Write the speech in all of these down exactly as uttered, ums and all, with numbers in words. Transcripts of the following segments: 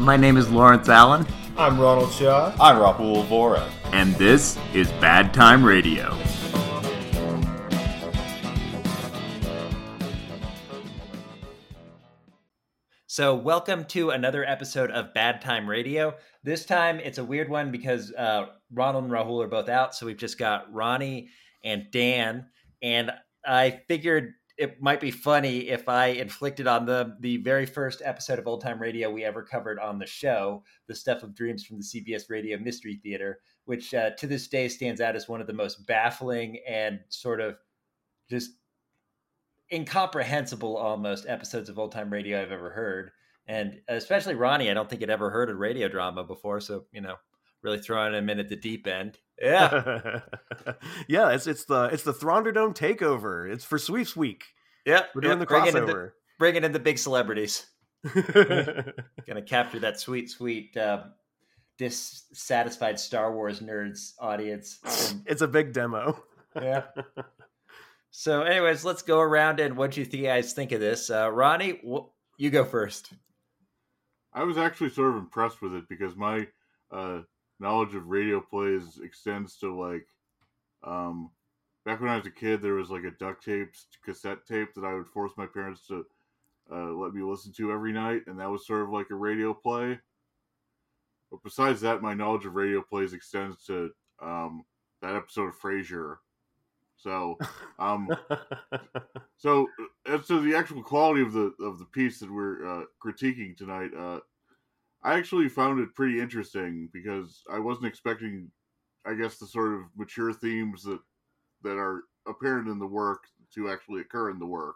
My name is Lawrence Allen. I'm Ronald Shaw. I'm Rahul Vora. And this is Bad Time Radio. So welcome to another episode of Bad Time Radio. This time it's a weird one because uh, Ronald and Rahul are both out. So we've just got Ronnie and Dan. And I figured it might be funny if I inflicted on them the very first episode of Old Time Radio we ever covered on the show, The Stuff of Dreams from the C B S Radio Mystery Theater, which uh, to this day stands out as one of the most baffling and sort of just incomprehensible almost episodes of Old Time Radio I've ever heard. And especially Ronnie, I don't think he'd ever heard a radio drama before. So, you know, really throwing him in at the deep end. Yeah. yeah, it's it's the it's the Thunderdome takeover. It's for Sweeps Week. Yeah. We're doing yeah, the crossover. Bringing in the big celebrities. Gonna capture that sweet, sweet uh, dissatisfied Star Wars nerds audience. And, it's a big demo. Yeah. So anyways, let's go around and what you guys think of this. Uh, Ronnie, wh- you go first. I was actually sort of impressed with it because my uh, knowledge of radio plays extends to like, um, back when I was a kid, there was like a duct tape cassette tape that I would force my parents to uh, let me listen to every night. And that was sort of like a radio play. But besides that, my knowledge of radio plays extends to um, that episode of Frasier. So, um, so as to the actual quality of the of the piece that we're uh, critiquing tonight, uh, I actually found it pretty interesting because I wasn't expecting, I guess, the sort of mature themes that that are apparent in the work to actually occur in the work.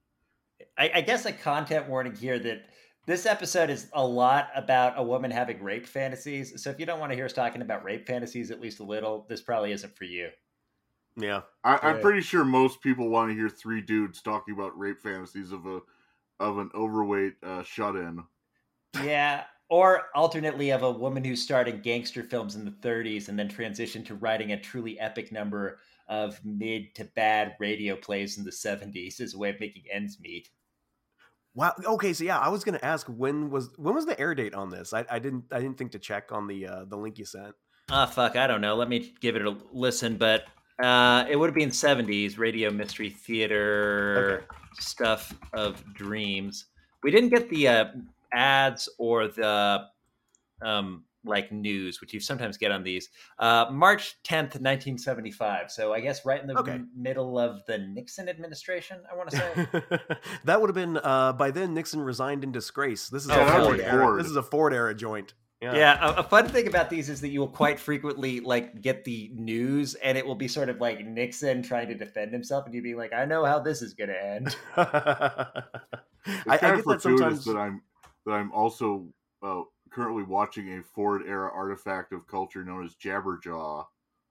I, I guess a content warning here that this episode is a lot about a woman having rape fantasies. So if you don't want to hear us talking about rape fantasies at least a little, this probably isn't for you. Yeah, I, I'm yeah. pretty sure most people want to hear three dudes talking about rape fantasies of a of an overweight uh, shut-in. Yeah, or alternately of a woman who starred in gangster films in the thirties and then transitioned to writing a truly epic number of mid to bad radio plays in the seventies as a way of making ends meet. Wow. Okay, so yeah, I was gonna ask when was when was the air date on this? I, I didn't I didn't think to check on the uh, the link you sent. Ah, oh, fuck, I don't know. Let me give it a listen, but. Uh, it would have been seventies, Radio Mystery Theater, okay. Stuff of Dreams. We didn't get the uh, ads or the um, like news, which you sometimes get on these. Uh, March tenth, nineteen seventy-five. So I guess right in the okay. m- middle of the Nixon administration, I want to say. That would have been, uh, by then Nixon resigned in disgrace. This is, oh, a, Ford era. This is a Ford era joint. Yeah, yeah a, a fun thing about these is that you will quite frequently like get the news and it will be sort of like Nixon trying to defend himself and you'd be like, I know how this is going to end. It's I, I get get that sometimes that I'm that I'm also uh, currently watching a Ford era artifact of culture known as Jabberjaw.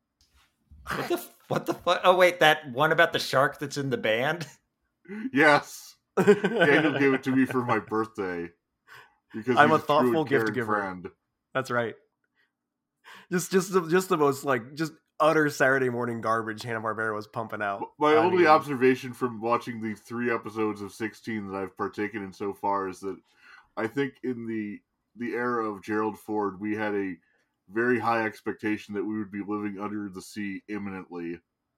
What the what the fuck? Oh wait, that one about the shark that's in the band? Yes. Daniel gave it to me for my birthday. Because I'm a thoughtful gift giver. Friend. That's right. Just, just, the, just the most like just utter Saturday morning garbage Hanna-Barbera was pumping out. My I only mean, observation from watching the three episodes of sixteen that I've partaken in so far is that I think in the the era of Gerald Ford, we had a very high expectation that we would be living under the sea imminently.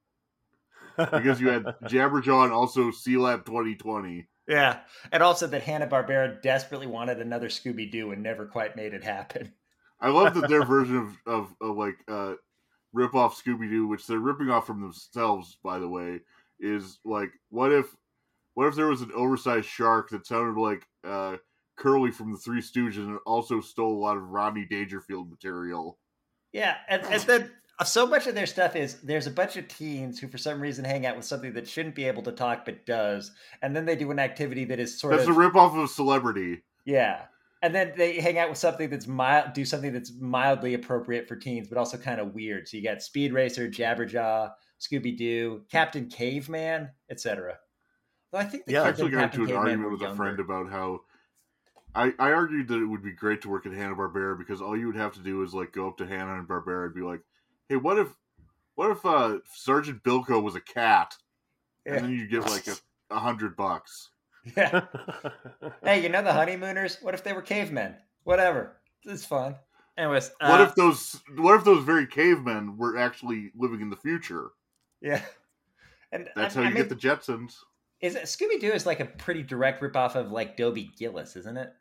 Because you had Jabberjaw and also Sealab twenty twenty. Yeah, and also that Hanna-Barbera desperately wanted another Scooby-Doo and never quite made it happen. I love that their version of, of, of like, uh, rip-off Scooby-Doo, which they're ripping off from themselves, by the way, is, like, what if what if there was an oversized shark that sounded like uh, Curly from the Three Stooges and also stole a lot of Rodney Dangerfield material? Yeah, and, and then so much of their stuff is there's a bunch of teens who for some reason hang out with something that shouldn't be able to talk but does, and then they do an activity that is sort that's of... That's a rip-off of Celebrity. Yeah, and then they hang out with something that's mild, do something that's mildly appropriate for teens, but also kind of weird. So you got Speed Racer, Jabberjaw, Scooby-Doo, Captain Caveman, et cetera. Well, I think the yeah, I kids actually in got Captain into an Caveman argument were with a younger. friend about how I, I argued that it would be great to work at Hanna-Barbera because all you would have to do is like go up to Hanna and Barbera and be like, hey, what if what if uh, Sergeant Bilko was a cat? Yeah. And then you get like a, a hundred bucks. Yeah. Hey, you know the Honeymooners? What if they were cavemen? Whatever. It's fun. Anyways, What uh, if those what if those very cavemen were actually living in the future? yeah, and That's I, how you I mean, get the Jetsons. is Scooby Doo is like a pretty direct ripoff of like Dobie Gillis, isn't it?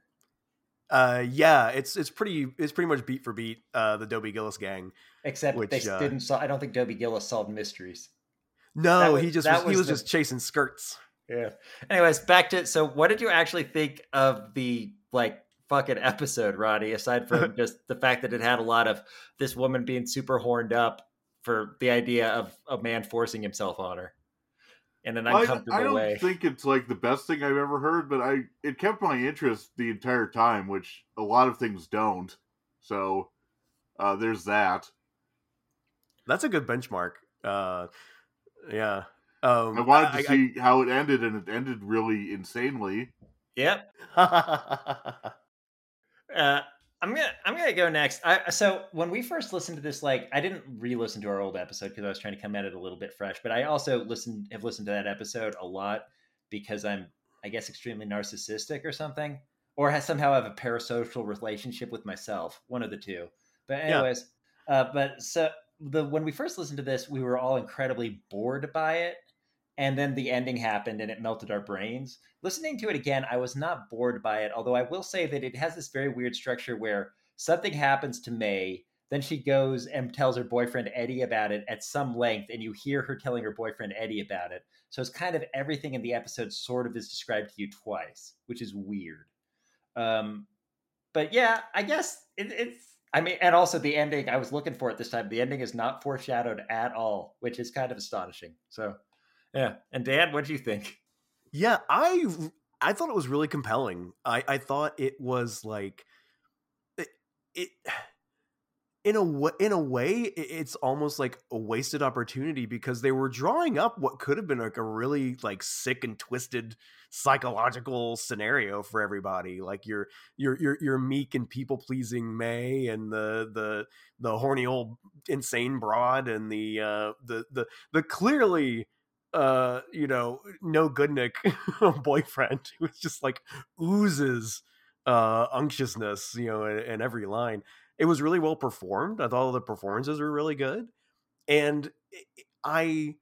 Uh, yeah, it's it's pretty it's pretty much beat for beat uh, the Dobie Gillis gang. Except Which, they uh, didn't. Sol- I don't think Dobie Gillis solved mysteries. No, That was- he just that was, he was was the- just chasing skirts. Yeah. Anyways, back to so. What did you actually think of the like fucking episode, Roddy? Aside from just the fact that it had a lot of this woman being super horned up for the idea of a man forcing himself on her in an Well, I, uncomfortable I don't way. think it's like the best thing I've ever heard, but I it kept my interest the entire time, which a lot of things don't. So uh, there's that. That's a good benchmark. Uh, yeah. Um, I wanted to I- see how it ended, and it ended really insanely. Yep. I- Uh, I'm gonna I'm gonna go next. I, so when we first listened to this, like I didn't re-listen to our old episode because I was trying to come at it a little bit fresh. But I also listened have listened to that episode a lot because I'm I guess extremely narcissistic or something, or has somehow have a parasocial relationship with myself. One of the two. But Yeah. anyways, uh, but so the when we first listened to this, we were all incredibly bored by it. And then the ending happened and it melted our brains. Listening to it again, I was not bored by it, although I will say that it has this very weird structure where something happens to May, then she goes and tells her boyfriend Eddie about it at some length, and you hear her telling her boyfriend Eddie about it. So it's kind of everything in the episode sort of is described to you twice, which is weird. Um, but yeah, I guess it, it's. I mean, and also the ending, I was looking for it this time. The ending is not foreshadowed at all, which is kind of astonishing. So. Yeah. And Dan, what do you think? Yeah, I I thought it was really compelling. I, I thought it was like it, it in a way, in a way it's almost like a wasted opportunity because they were drawing up what could have been like a really like sick and twisted psychological scenario for everybody. Like your your your your meek and people pleasing May and the the the horny old insane broad and the uh the the the clearly uh you know no good Nick boyfriend who's just like oozes uh unctuousness, you know, in, in every line. It was really well performed. I thought all the performances were really good, and I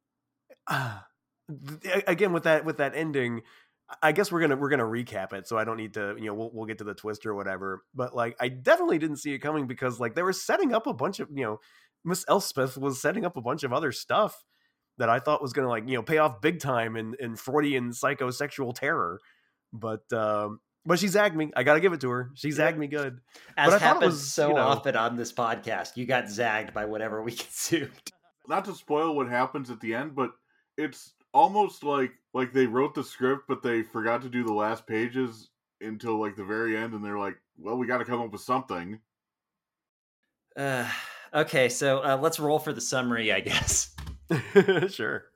uh, again with that with that ending, I guess we're gonna we're gonna recap it, so I don't need to, you know, we'll we'll get to the twist or whatever. But like, I definitely didn't see it coming because like they were setting up a bunch of, you know, Miss Elspeth was setting up a bunch of other stuff that I thought was going to like, you know, pay off big time in, in Freudian psychosexual terror. But, um, but she zagged me. I got to give it to her. She zagged me good. As but I thought it happens was, so you know, often on this podcast, you got zagged by whatever we consumed. Not to spoil what happens at the end, but it's almost like like they wrote the script, but they forgot to do the last pages until like the very end, and they're like, "Well, we got to come up with something." Uh, okay, so uh, let's roll for the summary, I guess. Sure.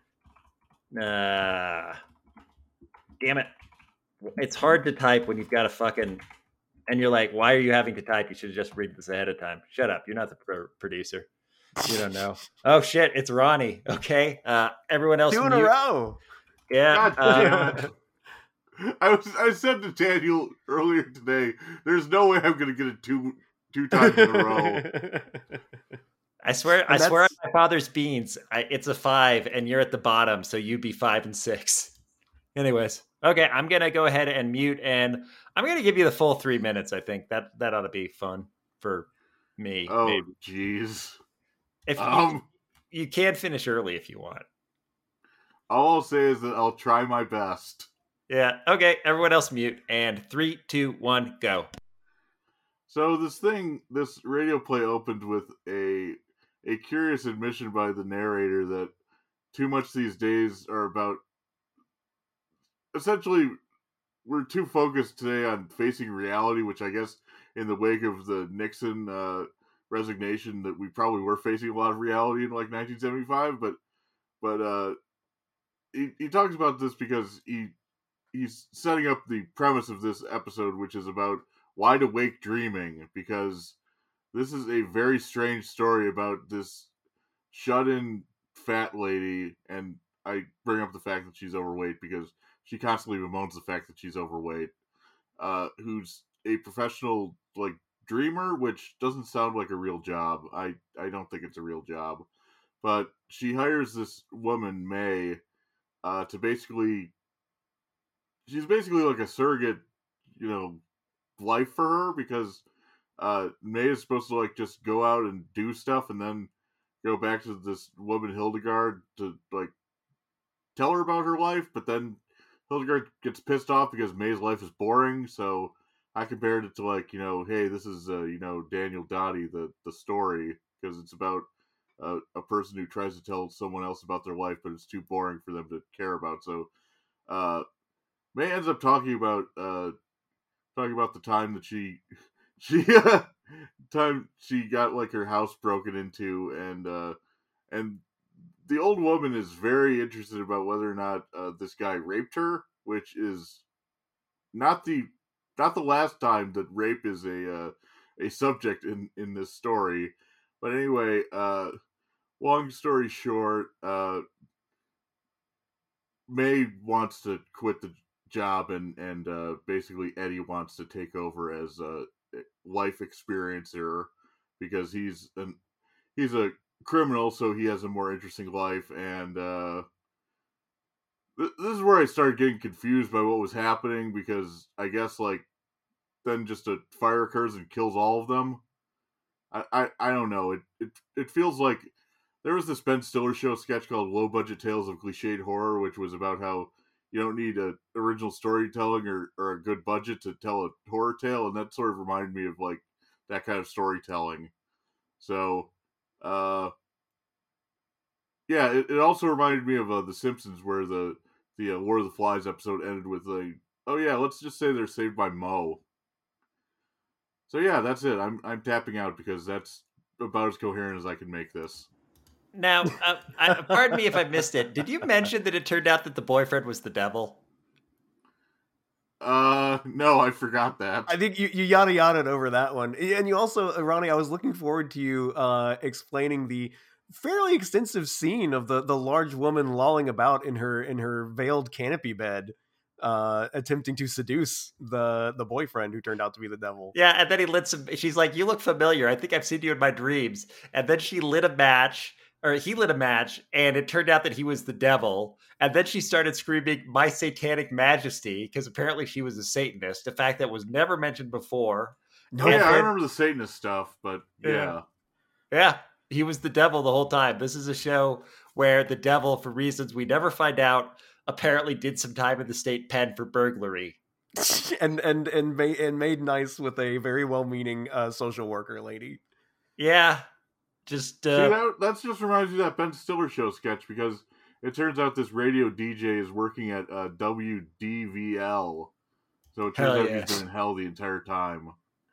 Uh, damn it. It's hard to type when you've got a fucking... And you're like, why are you having to type? You should just read this ahead of time. Shut up. You're not the pro- producer. You don't know. Oh, shit. It's Ronnie. Okay. Uh, everyone else... Two in mute. a row. Yeah. God damn Uh, it. I was I said to Daniel earlier today, there's no way I'm going to get it two two times in a row. I swear, And I swear on that's- my father's beans, I, it's a five, and you're at the bottom, so you'd be five and six. Anyways, okay, I'm gonna go ahead and mute, and I'm gonna give you the full three minutes. I think that that ought to be fun for me. Oh, maybe. jeez. If Um, you, you can finish early if you want. all I'll say is that I'll try my best. Yeah. Okay. Everyone else mute, and three, two, one, go. So this thing, this radio play opened with a a curious admission by the narrator that too much these days are about. Essentially, we're too focused today on facing reality, which I guess in the wake of the Nixon uh, resignation, that we probably were facing a lot of reality in like nineteen seventy-five. But but uh, he he talks about this because he he's setting up the premise of this episode, which is about wide awake dreaming, because this is a very strange story about this shut-in fat lady, and I bring up the fact that she's overweight because she constantly bemoans the fact that she's overweight, uh, who's a professional like dreamer, which doesn't sound like a real job. I I don't think it's a real job, but she hires this woman May uh, to basically. She's basically like a surrogate, you know, life for her because uh, May is supposed to like just go out and do stuff and then go back to this woman Hildegard to like tell her about her life, but then Hildegard gets pissed off because May's life is boring. So I compared it to like, you know, hey, this is uh, you know, Daniel Dottie, the the story, because it's about uh, a person who tries to tell someone else about their life, but it's too boring for them to care about. So. Uh, May ends up talking about uh, talking about the time that she she time she got like her house broken into, and uh, and the old woman is very interested about whether or not uh, this guy raped her, which is not the not the last time that rape is a uh, a subject in in this story. But anyway, uh, long story short, uh, May wants to quit the job, and and uh, basically Eddie wants to take over as a life experiencer because he's an he's a criminal, so he has a more interesting life. And uh, th- this is where I started getting confused by what was happening, because I guess like then just a fire occurs and kills all of them. I I, I don't know. It, it it feels like there was this Ben Stiller show sketch called Low Budget Tales of Cliched Horror, which was about how you don't need a original storytelling or, or a good budget to tell a horror tale, and that sort of reminded me of like that kind of storytelling. So, uh, yeah, it, it also reminded me of uh, The Simpsons, where the the uh, Lord of the Flies episode ended with like, oh yeah, let's just say they're saved by Moe. So yeah, that's it. I'm I'm tapping out because that's about as coherent as I can make this. Now, uh, I, pardon me if I missed it. Did you mention that it turned out that the boyfriend was the devil? Uh, no, I forgot that. I think you, you yada yada over that one. And you also, Ronnie, I was looking forward to you uh, explaining the fairly extensive scene of the, the large woman lolling about in her in her veiled canopy bed, uh, attempting to seduce the the boyfriend who turned out to be the devil. Yeah, and then he lit some. She's like, "You look familiar. I think I've seen you in my dreams." And then she lit a match. Or he lit a match, and it turned out that he was the devil. And then she started screaming, "My satanic majesty," because apparently she was a Satanist, a fact that was never mentioned before. Oh, yeah, then, I remember the Satanist stuff, but yeah. yeah. Yeah, he was the devil the whole time. This is a show where the devil, for reasons we never find out, apparently did some time in the state pen for burglary. and and and made, and made nice with a very well-meaning uh, social worker lady. Yeah. Just uh, See, that, that's just reminds me of that Ben Stiller show sketch, because it turns out this radio D J is working at uh, W D V L, so it turns out yes. he's been in hell the entire time.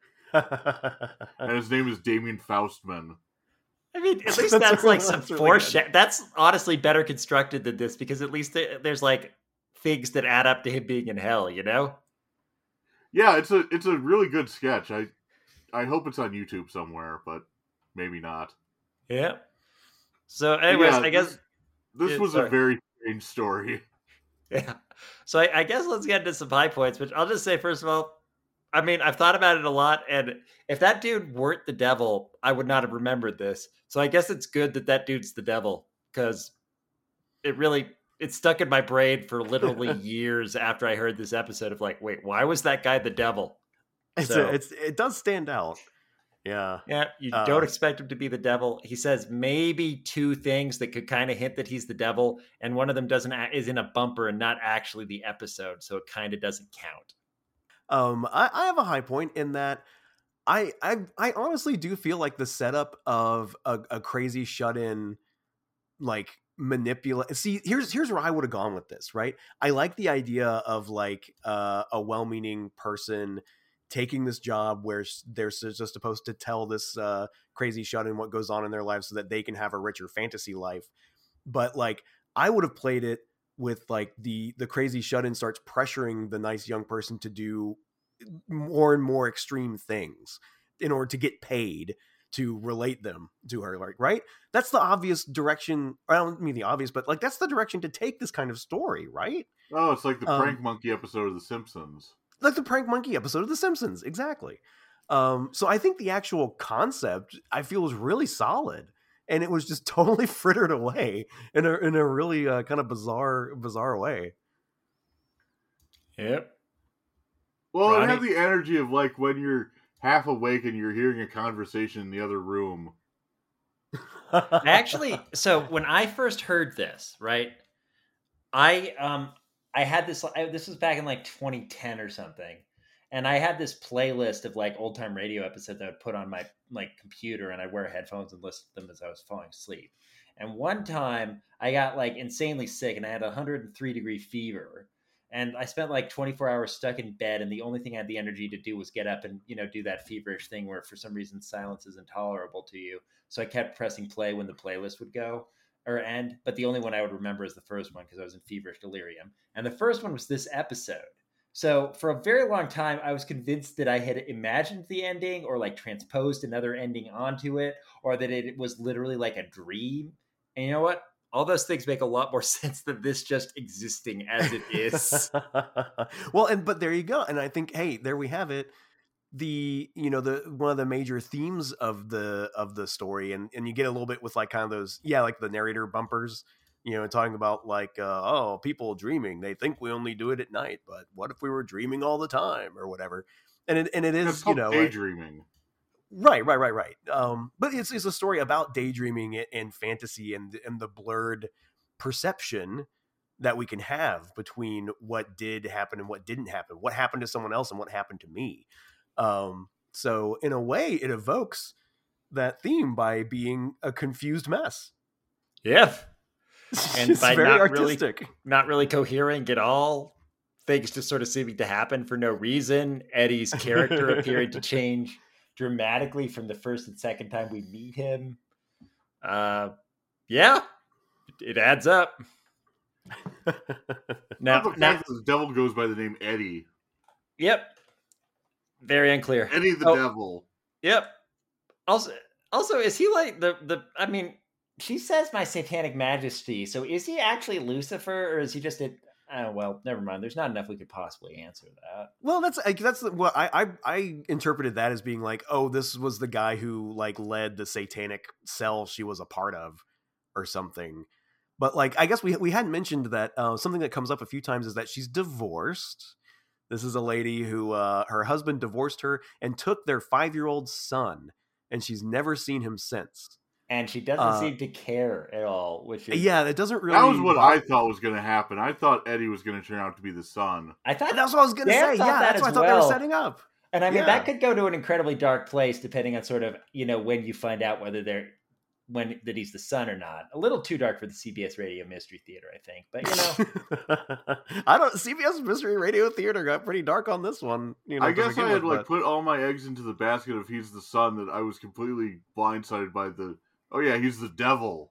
And his name is Damien Faustman. I mean, at least that's, that's like some really foreshadow. That's honestly better constructed than this, because at least there's like things that add up to him being in hell, you know? Yeah, it's a it's a really good sketch. I I hope it's on YouTube somewhere, but maybe not. Yeah. So, anyways, yeah, I guess this, this yeah, was sorry. a very strange story. Yeah. So, I, I guess let's get into some high points. Which I'll just say, first of all, I mean, I've thought about it a lot, and if that dude weren't the devil, I would not have remembered this. So, I guess it's good that that dude's the devil, because it really it stuck in my brain for literally years after I heard this episode of like, wait, why was that guy the devil? It's so, a, it's it does stand out. Yeah. Yeah, you uh, don't expect him to be the devil. He says maybe two things that could kind of hint that he's the devil, and one of them doesn't is in a bumper and not actually the episode, so it kind of doesn't count. Um, I, I have a high point in that I I I honestly do feel like the setup of a, a crazy shut-in, like manipulate. See, here's here's where I would have gone with this. Right, I like the idea of like uh, a well-meaning person taking this job where they're just supposed to tell this uh, crazy shut-in what goes on in their lives so that they can have a richer fantasy life. But like, I would have played it with like the, the crazy shut-in starts pressuring the nice young person to do more and more extreme things in order to get paid to relate them to her. Like, right. That's the obvious direction. I don't mean the obvious, but like, that's the direction to take this kind of story. Right. Oh, it's like the prank um, monkey episode of The Simpsons. like the Prank Monkey episode of The Simpsons, exactly. Um, so I think the actual concept I feel was really solid, and it was just totally frittered away in a in a really uh, kind of bizarre bizarre way. Yep. Well, Ronnie? it had the energy of like when you're half awake and you're hearing a conversation in the other room. Actually, so when I first heard this, right, I um I had this. I, this was back in like twenty ten or something, and I had this playlist of like old time radio episodes I would put on my like computer, and I'd wear headphones and listen to them as I was falling asleep. And one time I got like insanely sick, and I had a one hundred three degree fever. And I spent like twenty-four hours stuck in bed, and the only thing I had the energy to do was get up and, you know, do that feverish thing where for some reason silence is intolerable to you. So I kept pressing play when the playlist would go or end. But the only one I would remember is the first one because I was in feverish delirium. And the first one was this episode. So for a very long time, I was convinced that I had imagined the ending or like transposed another ending onto it, or that it was literally like a dream. And you know what? All those things make a lot more sense than this just existing as it is. Well, and but there you go. And I think, hey, there we have it. The you know the one of the major themes of the of the story, and and you get a little bit with like kind of those yeah like the narrator bumpers, you know, talking about like uh, oh people dreaming, they think we only do it at night, but what if we were dreaming all the time or whatever. And it and it is That's you know daydreaming. Like, Right, right, right, right. Um, but it's it's a story about daydreaming and fantasy and and the blurred perception that we can have between what did happen and what didn't happen, what happened to someone else and what happened to me. Um, so in a way, it evokes that theme by being a confused mess. Yeah, and It's by very not artistic. really not really coherent at all. Things just sort of seeming to happen for no reason. Eddie's character appearing to change dramatically from the first and second time we meet him. Uh, yeah, it adds up. Now, Now, the now, fact that the devil goes by the name Eddie. yep, very unclear. Eddie the Oh, devil. Yep. Also, also, is he like the the? I mean, she says my satanic majesty. So is he actually Lucifer, or is he just a? Oh, well, never mind. There's not enough we could possibly answer that. Well, that's like, that's what I, I I interpreted that as being like, oh, this was the guy who like led the satanic cell she was a part of, or something. But like, I guess we we hadn't mentioned that uh, something that comes up a few times is that she's divorced. This is a lady who uh, her husband divorced her and took their five-year-old son, and she's never seen him since. And she doesn't Uh, seem to care at all, which is Yeah, it doesn't really. That was what I thought was going to happen. I thought Eddie was going to turn out to be the son. I thought That's what I was gonna Dan say. thought Yeah, that that's what I as thought they well. were setting up. And I mean, Yeah. that could go to an incredibly dark place depending on sort of, you know, when you find out whether they're, when that he's the son or not. A little too dark for the C B S Radio Mystery Theater, I think. But, you know, I don't. C B S Mystery Radio Theater got pretty dark on this one. You know, I to guess begin I had with, like but- put all my eggs into the basket of he's the son, that I was completely blindsided by the, oh yeah, he's the devil.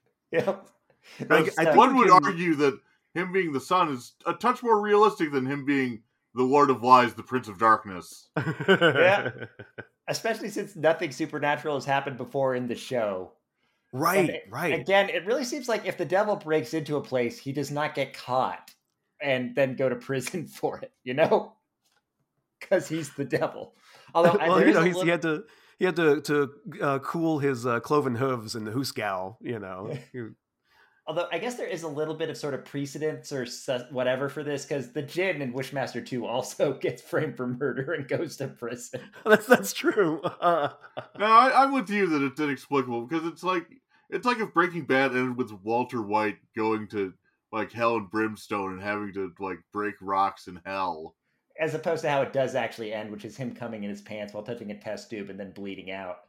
yep. I- Those I stuff- think One we would can- argue that him being the son is a touch more realistic than him being the Lord of Lies, the Prince of Darkness. Yeah. Especially since nothing supernatural has happened before in the show. Right, And right. Again, it really seems like if the devil breaks into a place, he does not get caught and then go to prison for it, you know? Because he's the devil. Although I- well, there you is know, a he's, little- he had to he had to to uh, cool his uh, cloven hooves in the hoosegow. You know, He- Although I guess there is a little bit of sort of precedence or sus- whatever for this, because the Djinn in Wishmaster two also gets framed for murder and goes to prison. that's that's true. Uh, No, I, I'm with you that it's inexplicable, because it's like it's like if Breaking Bad ended with Walter White going to like hell and brimstone and having to like break rocks in hell. As opposed to how it does actually end, which is him coming in his pants while touching a test tube and then bleeding out.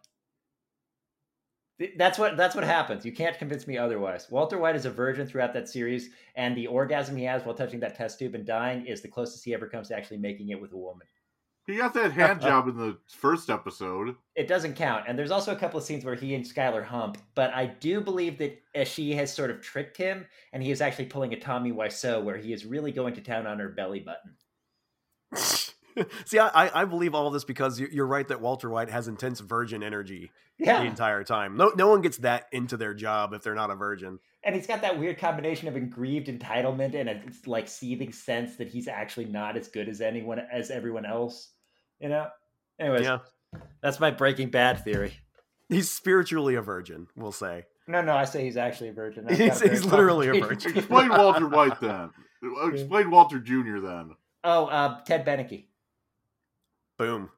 Th- That's what that's what happens. You can't convince me otherwise. Walter White is a virgin throughout that series, and the orgasm he has while touching that test tube and dying is the closest he ever comes to actually making it with a woman. He got that hand job in the first episode. It doesn't count. And there's also a couple of scenes where he and Skylar hump, but I do believe that uh, she has sort of tricked him, and he is actually pulling a Tommy Wiseau where he is really going to town on her belly button. See, I, I believe all this because you're right that Walter White has intense virgin energy Yeah. the entire time. No, no one gets that into their job if they're not a virgin. And he's got that weird combination of aggrieved entitlement and a like seething sense that he's actually not as good as anyone as everyone else. You know. Anyways, Yeah, that's my Breaking Bad theory. he's spiritually a virgin, we'll say. No, no, I say he's actually a virgin. I've got He's, a very he's literally a complicated- virgin. Explain Walter White then. Explain Walter Junior then. Oh, uh, Ted Beneke. Boom.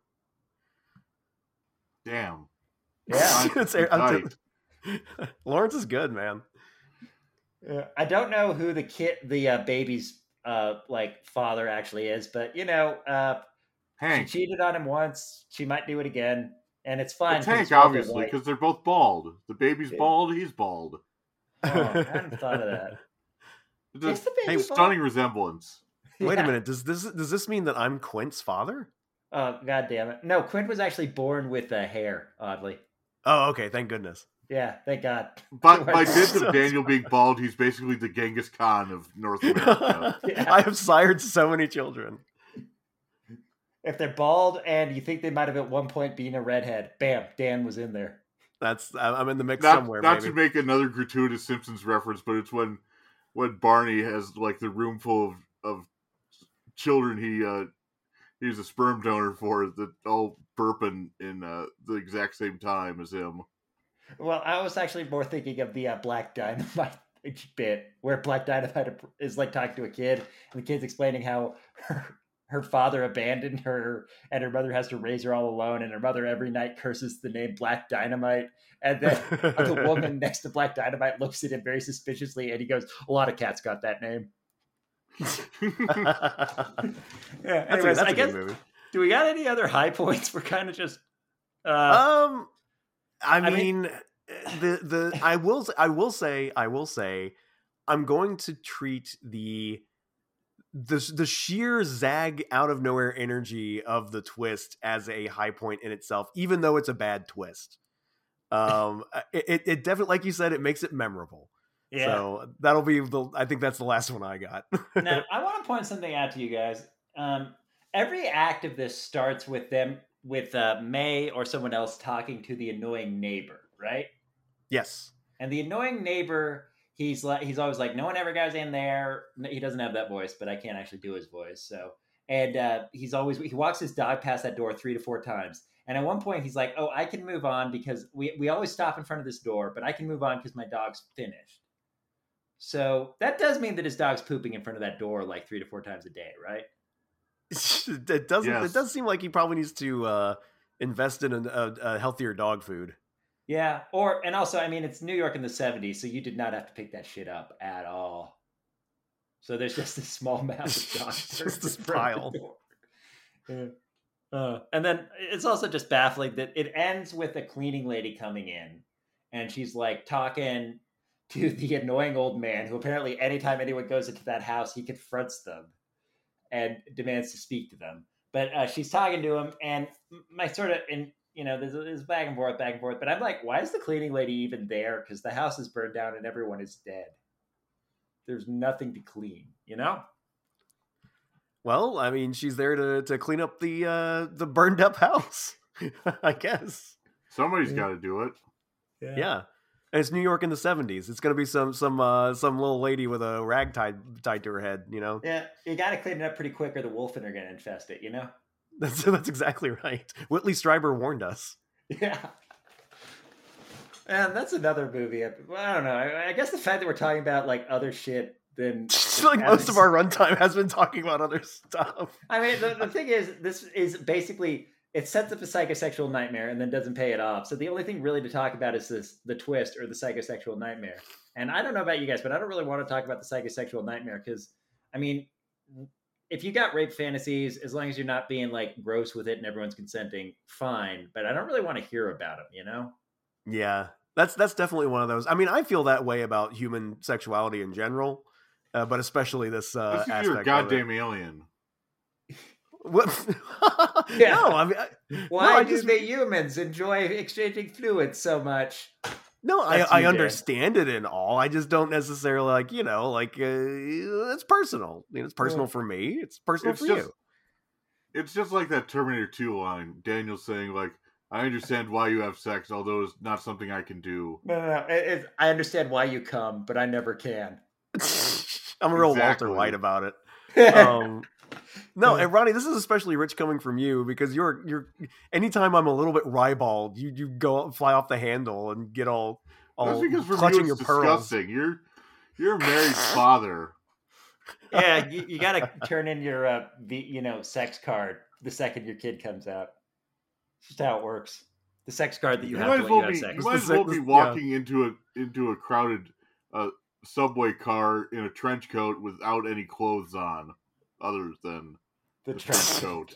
Damn. Yeah. It's- Tight. I'm t- Lawrence is good, man. Yeah. I don't know who the kid, the uh, baby's uh, like father actually is, but you know, uh, Hank. she cheated on him once. She might do it again, and it's fine. It's 'cause Hank, Walter obviously, White. because they're both bald. The baby's Yeah. bald, he's bald. Oh, I hadn't thought of that. It's Is a the baby bald? stunning resemblance. Wait Yeah. a minute. Does this does this mean that I'm Quint's father? Oh, god damn it! No, Quint was actually born with uh, hair. Oddly, Oh, okay. Thank goodness. yeah. Thank God. But by dint Sounds of Daniel being bald, he's basically the Genghis Khan of North America. Yeah. I have sired so many children. If they're bald and you think they might have at one point been a redhead, bam, Dan was in there. That's I- I'm in the mix not somewhere. not maybe. to make another gratuitous Simpsons reference, but it's when when Barney has like the room full of, of children he uh he's a sperm donor for that all burping in uh, the exact same time as him. Well, I was actually more thinking of the uh, Black Dynamite bit where Black Dynamite is like talking to a kid, and the kid's explaining how her, her father abandoned her, and her mother has to raise her all alone, and her mother every night curses the name Black Dynamite, and then the woman next to Black Dynamite looks at him very suspiciously, and he goes, "A lot of cats got that name." Yeah. That's, Anyways, a, that's I a guess good movie. do we got any other high points? We're kind of just. Uh, Um, I I mean, mean- the the I will I will say I will say I'm going to treat the the the sheer zag out of nowhere energy of the twist as a high point in itself, even though it's a bad twist. Um, it it, it definitely, like you said, it makes it memorable. yeah. So that'll be the. I think that's the last one I got. Now, I want to point something out to you guys. Um, every act of this starts with them, with uh, May or someone else talking to the annoying neighbor, right? Yes. And the annoying neighbor, he's like, he's always like, no one ever goes in there. No, he doesn't have that voice, but I can't actually do his voice. So, and uh, he's always, he walks his dog past that door three to four times. And at one point, he's like, oh, I can move on because we, we always stop in front of this door, but I can move on because my dog's finished. So that does mean that his dog's pooping in front of that door like three to four times a day, right? It doesn't. Yes. It does seem like he probably needs to uh, invest in a, a, a healthier dog food. Yeah. Or, and also, I mean, it's New York in the seventies, so you did not have to pick that shit up at all. So there's just this small amount of dog Just this in front of the door. Yeah. Uh, and then it's also just baffling that it ends with a cleaning lady coming in, and she's like talking to the annoying old man who apparently anytime anyone goes into that house, he confronts them and demands to speak to them. But uh, she's talking to him, and my sort of, and you know, there's, there's back and forth, back and forth. But I'm like, why is the cleaning lady even there? Because the house is burned down and everyone is dead. There's nothing to clean, you know? Well, I mean, she's there to, to clean up the uh, the burned up house, I guess. Somebody's Yeah. got to do it. Yeah, and it's New York in the seventies. It's gonna be some some uh, some little lady with a rag tied tied to her head. You know, Yeah, you got to clean it up pretty quick, or the wolfen are going to infest it. You know? that's that's exactly right. Whitley Strieber warned us. Yeah. And that's another movie. I, well, I don't know. I, I guess the fact that we're talking about like other shit than like most of our runtime has been talking about other stuff. I mean, the, the thing is, this is basically it sets up a psychosexual nightmare and then doesn't pay it off. So the only thing really to talk about is this the twist or the psychosexual nightmare. And I don't know about you guys, but I don't really want to talk about the psychosexual nightmare because, I mean, if you got rape fantasies, as long as you're not being like gross with it and everyone's consenting, fine. But I don't really want to hear about them, you know? Yeah, that's that's definitely one of those. I mean, I feel that way about human sexuality in general, uh, but especially this uh, This is aspect. you're a of it. goddamn alien. What? Yeah. No, I mean, I, Why no, I do just the humans enjoy exchanging fluids so much? no, I, That's I you, Dan. understand it and all. I just don't necessarily like you know like uh, it's personal. You know, it's personal for me. It's personal It's for just- you. it's just like that Terminator two line. Daniel saying like, "I understand why you have sex, although it's not something I can do." No, no, no. It, it, I understand why you come, but I never can. I'm a real Exactly. Walter White about it. Um, no, and Ronnie, this is especially rich coming from you because you're you're. Anytime I'm a little bit ribald, you you go fly off the handle and get all all That's because for clutching you your it's pearls. disgusting. You're you're a married father. Yeah, you, you got to turn in your uh, the, you know sex card the second your kid comes out. It's just how it works. The sex card that you, You have might to as let well you have be sex. you might It's as the well sec- be yeah. walking into a into a crowded uh, subway car in a trench coat without any clothes on, other than The the trench trench coat.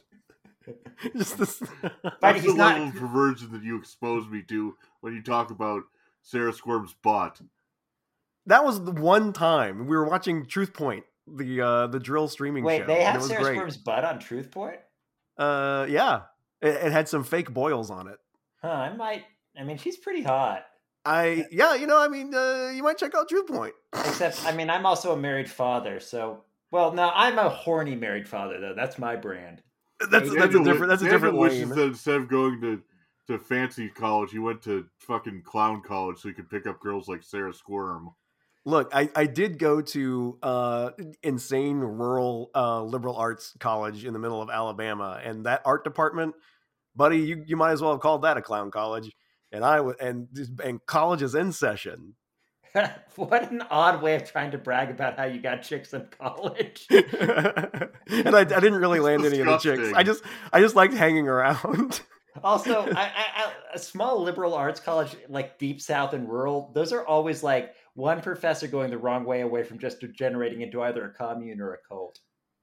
Just this. But That's he's the not- level of perversion that you expose me to when you talk about Sarah Squirm's butt. That was the one time we were watching Truth Point, the uh, the drill streaming Wait, show. they and have it was Sarah great. Squirm's butt on Truth Point? Uh, yeah, it, it had some fake boils on it. Huh? I might. I mean, she's pretty hot. I yeah, you know, I mean, uh, you might check out Truth Point. Except, I mean, I'm also a married father, so well, no, I'm a horny married father though. That's my brand. that's that's a Daniel different that's a Daniel different wishes lane. that instead of going to, to fancy college, he went to fucking clown college so he could pick up girls like Sarah Squirm. Look, I, I did go to uh, insane rural uh, liberal arts college in the middle of Alabama, and that art department, buddy, you, you might as well have called that a clown college. And I w- and and college is in session. What an odd way of trying to brag about how you got chicks in college. And I, I didn't really It's land any of the chicks. disgusting. I just I just liked hanging around. Also, I, I, I, a small liberal arts college like deep south and rural, those are always like one professor going the wrong way away from just degenerating into either a commune or a cult.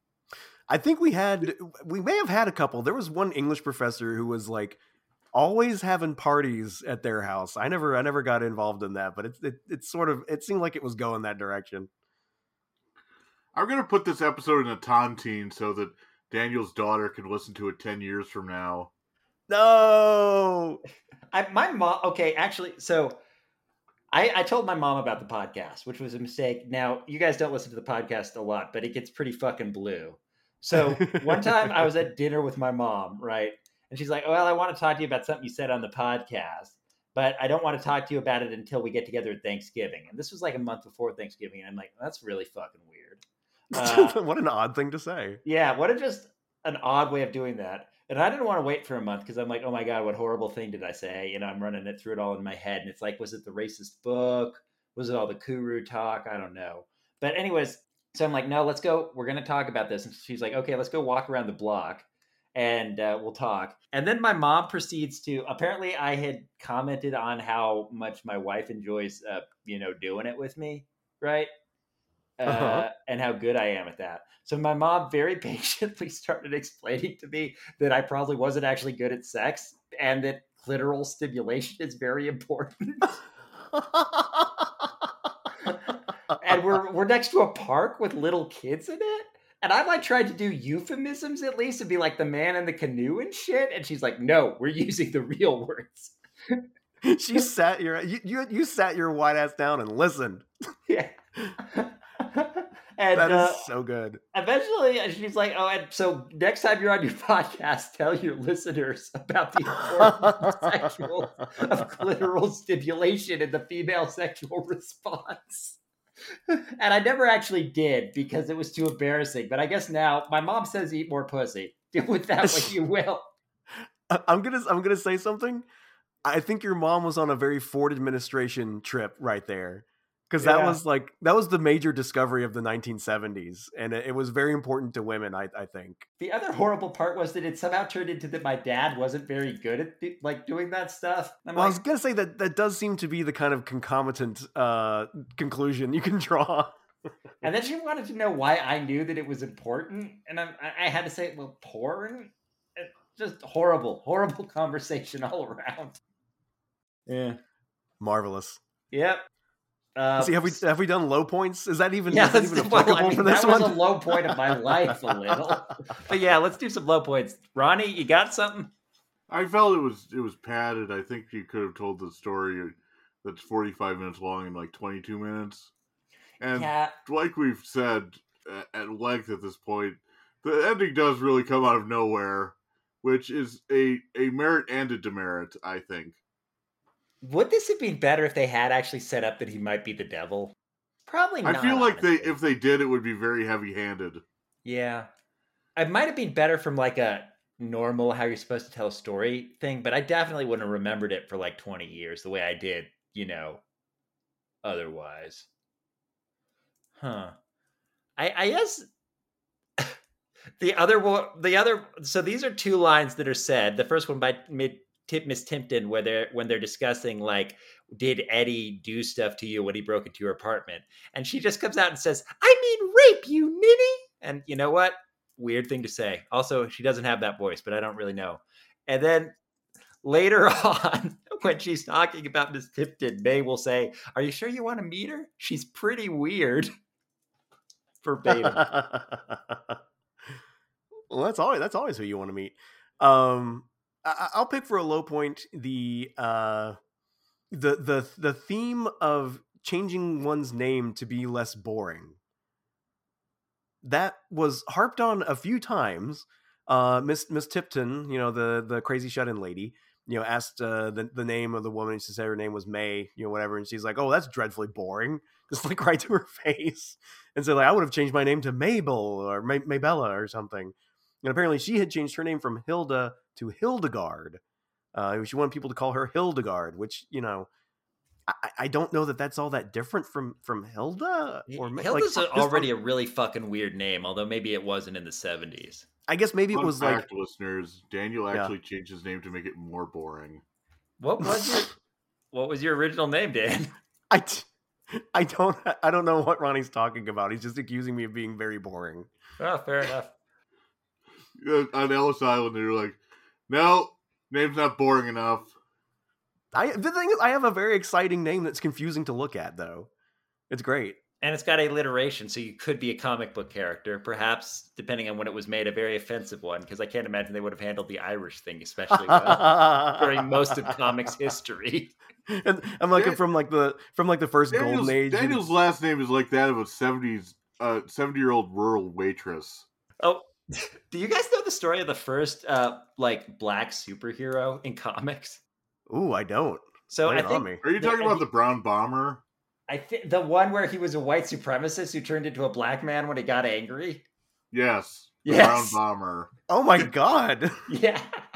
I think we had we may have had a couple. There was one English professor who was like always having parties at their house. I never I never got involved in that, but it it it's sort of it seemed like it was going that direction. I'm gonna put this episode in a tontine so that Daniel's daughter can listen to it ten years from now. No. I my mom. Okay, actually, so I I told my mom about the podcast, which was a mistake. Now you guys don't listen to the podcast a lot, but it gets pretty fucking blue. So one time I was at dinner with my mom, right, and she's like, "Well, I want to talk to you about something you said on the podcast, but I don't want to talk to you about it until we get together at Thanksgiving." And this was like a month before Thanksgiving, and I'm like, "That's really fucking weird." Uh, What an odd thing to say. Yeah, what a just an odd way of doing that. And I didn't want to wait for a month because I'm like, oh my God, what horrible thing did I say? You know, I'm running it through it all in my head. And it's like, was it the racist book? Was it all the Kuru talk? I don't know. But anyways, so I'm like, no, let's go. We're going to talk about this. And she's like, okay, let's go walk around the block and uh, we'll talk. And then my mom proceeds to, apparently I had commented on how much my wife enjoys, uh, you know, doing it with me. Right. Uh, Uh-huh. and how good I am at that. So my mom very patiently started explaining to me that I probably wasn't actually good at sex and that clitoral stimulation is very important. And we're we're next to a park with little kids in it. And I like tried to do euphemisms at least and be like the man in the canoe and shit. And she's like, no, we're using the real words. She sat your you, you you sat your white ass down and listened. Yeah. And That is uh, so good. eventually she's like, oh, and so next time you're on your podcast, tell your listeners about the importance of sexual, of clitoral stimulation in the female sexual response. And I never actually did because it was too embarrassing. But I guess now my mom says eat more pussy. Deal with that what you will. I- I'm gonna I'm gonna say something. I think your mom was on a very Ford administration trip right there. Because that Yeah. was like that was the major discovery of the nineteen seventies, and it, it was very important to women. I, I think. The other horrible part was that it somehow turned into that my dad wasn't very good at the, like doing that stuff. I'm Well, I like, was gonna say that that does seem to be the kind of concomitant uh, conclusion you can draw. and then she wanted to know why I knew that it was important, and I'm, I I had to say, well, porn. It, just horrible, horrible conversation all around. Yeah. Marvelous. Yep. Uh, See, have we have we done low points? Is that even, Yeah, is that that's- even well, applicable I mean, for this that was one? a low point of my life, a little. But yeah, let's do some low points. Ronnie, you got something? I felt it was it was padded. I think you could have told the story that's forty-five minutes long in like twenty-two minutes. And Yeah. like we've said at length at this point, The ending does really come out of nowhere, which is a, a merit and a demerit, I think. Would this have been better if they had actually set up that he might be the devil? Probably not. I feel like honestly. they if they did, it would be very heavy-handed. Yeah. It might have been better from like a normal how you're supposed to tell a story thing, but I definitely wouldn't have remembered it for like twenty years the way I did, you know, otherwise. Huh. I, I guess the other one, the other, so these are two lines that are said. The first one by Miss Timpton, where they're when they're discussing like, did Eddie do stuff to you when he broke into your apartment? And she just comes out and says, "I mean, rape you, ninny." And you know what? Weird thing to say. Also, she doesn't have that voice, but I don't really know. And then later on, when she's talking about Miss Tipton, May will say, "Are you sure you want to meet her? She's pretty weird." Verbatim. Well, that's always that's always who you want to meet. Um, I, I'll pick for a low point the uh, the the the theme of changing one's name to be less boring. That was harped on a few times. Uh, Miss Miss Tipton, you know, the the crazy shut-in lady, you know, asked uh, the the name of the woman. She said her name was May, you know, whatever, and she's like, "Oh, that's dreadfully boring," just like right to her face. And so, like, I would have changed my name to Mabel or May- Maybella or something. And apparently, she had changed her name from Hilda to Hildegard. Uh, she wanted people to call her Hildegard, which, you know, I, I don't know that that's all that different from from Hilda. Or Hilda's like, already a really fucking weird name, although maybe it wasn't in the seventies. I guess maybe Fun it was fact, like listeners, Daniel actually yeah. changed his name to make it more boring. What was your What was your original name, Dan? I, t- I don't I don't know what Ronnie's talking about. He's just accusing me of being very boring. Oh, fair enough. On Ellis Island, they're like, "No, name's not boring enough." I the thing is, I have a very exciting name that's confusing to look at, though. It's great. And it's got alliteration, so you could be a comic book character, perhaps, depending on when it was made, a very offensive one, because I can't imagine they would have handled the Irish thing especially well during most of comics history. And I'm like Dan- from like the from like the first Daniel's, golden age. Daniel's and... last name is like that of a seventies uh seventy year old rural waitress. Oh, do you guys know the story of the first uh like black superhero in comics? Ooh, I don't. So Lay I think are you talking the, about the Brown Bomber? I think the one where he was a white supremacist who turned into a black man when he got angry. Yes, the yes. Brown Bomber. Oh my god! Yeah,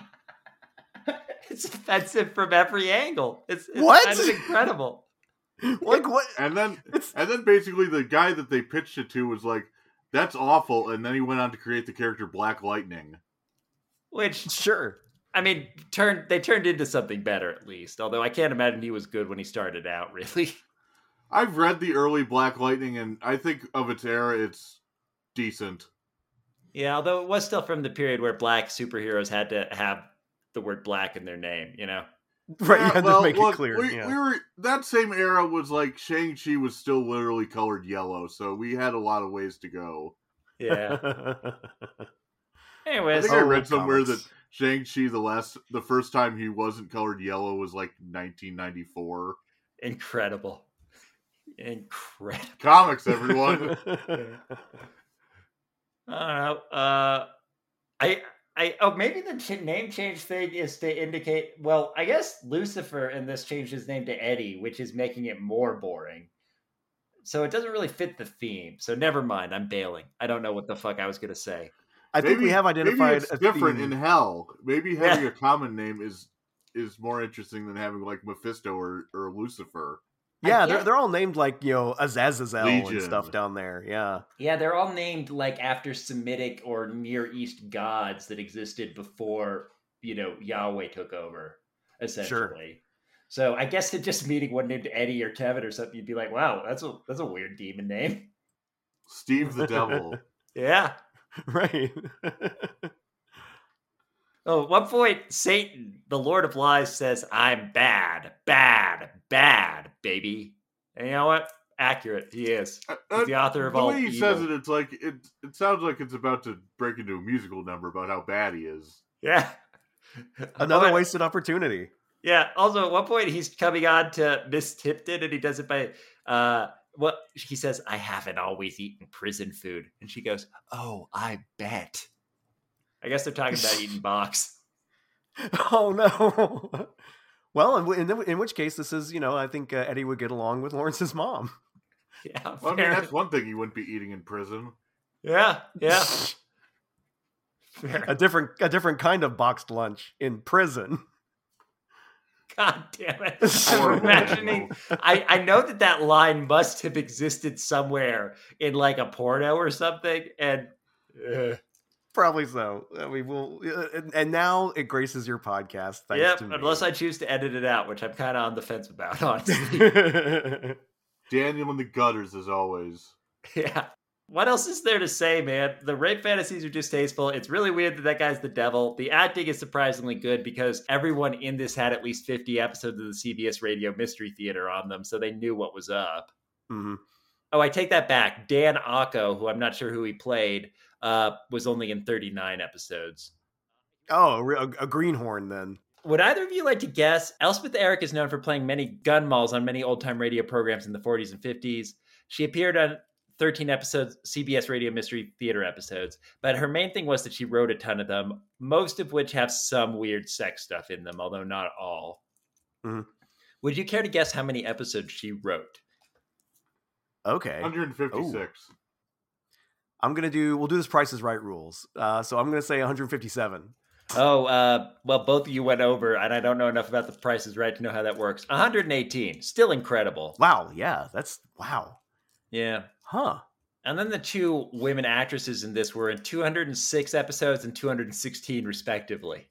it's offensive from every angle. It's, it's what? Kind of incredible. Like what? And then, and then basically the guy that they pitched it to was like, "That's awful," and then he went on to create the character Black Lightning. Which, sure. I mean, turned they turned into something better at least. Although I can't imagine he was good when he started out. Really. I've read the early Black Lightning, and I think of its era, it's decent. Yeah, although it was still from the period where black superheroes had to have the word black in their name, you know? Right, yeah, you had well, to make look, it clear. We, yeah. we were that same era was like Shang-Chi was still literally colored yellow, so we had a lot of ways to go. Yeah. Anyways, I think oh, I read somewhere comics. that Shang-Chi the last the first time he wasn't colored yellow was like nineteen ninety-four. Incredible. Incredible. Comics, everyone. I don't know. Uh, I, I, oh, maybe the ch- name change thing is to indicate. Well, I guess Lucifer in this changed his name to Eddie, which is making it more boring. So it doesn't really fit the theme. So never mind. I'm bailing. I don't know what the fuck I was gonna say. I maybe, think we have identified. Maybe it's a different theme. in hell. Maybe having Yeah. a common name is is more interesting than having like Mephisto or, or Lucifer. Yeah, they're they're all named like, you know, Azazel Legion. and stuff down there. Yeah. Yeah, they're all named like after Semitic or Near East gods that existed before, you know, Yahweh took over, essentially. Sure. So I guess it just meeting one named Eddie or Kevin or something, you'd be like, wow, that's a that's a weird demon name. Steve the Devil. Yeah. Right. Oh, at one point, Satan, the Lord of Lies, says, "I'm bad, bad, bad, baby." And you know what? Accurate. He is. Uh, He's the author of the all way he evil. says it, it's like it. It sounds like it's about to break into a musical number about how bad he is. Yeah. Another Oh, wasted opportunity. Yeah. Also, at one point, he's coming on to Miss Tipton, and he does it by, uh, Well, he says, I haven't always eaten prison food. And she goes, oh, I bet. I guess they're talking about eating box. Oh, no. Well, in, in, in which case, this is, you know, I think uh, Eddie would get along with Lawrence's mom. Yeah, well, I mean, that's one thing you wouldn't be eating in prison. Yeah, yeah. Fair. A different, a different kind of boxed lunch in prison. God damn it. I'm imagining, I, I know that that line must have existed somewhere in like a porno or something. And uh, probably so. I mean, we'll, uh, and, and now it graces your podcast. Thanks yep, to me. unless I choose to edit it out, which I'm kind of on the fence about, honestly. Daniel in the gutters, as always. Yeah. What else is there to say, man? The rape fantasies are distasteful. It's really weird that that guy's the devil. The acting is surprisingly good because everyone in this had at least fifty episodes of the C B S Radio Mystery Theater on them, so they knew what was up. Mm-hmm. Oh, I take that back. Dan Acco, who I'm not sure who he played, uh, was only in thirty-nine episodes. Oh, a, a greenhorn then. Would either of you like to guess? Elspeth Eric is known for playing many gun malls on many old-time radio programs in the forties and fifties. She appeared on thirteen episodes, C B S Radio Mystery Theater episodes. But her main thing was that she wrote a ton of them, most of which have some weird sex stuff in them, although not all. Mm-hmm. Would you care to guess how many episodes she wrote? Okay. one hundred fifty-six. Ooh. I'm going to do, we'll do this Price is Right rules. Uh, so I'm going to say one hundred fifty-seven. Oh, uh, well, both of you went over, and I don't know enough about the Price is Right to know how that works. one hundred eighteen. Still incredible. Wow. Yeah. That's, wow. Yeah. Huh. And then the two women actresses in this were in two hundred six episodes and two hundred sixteen, respectively.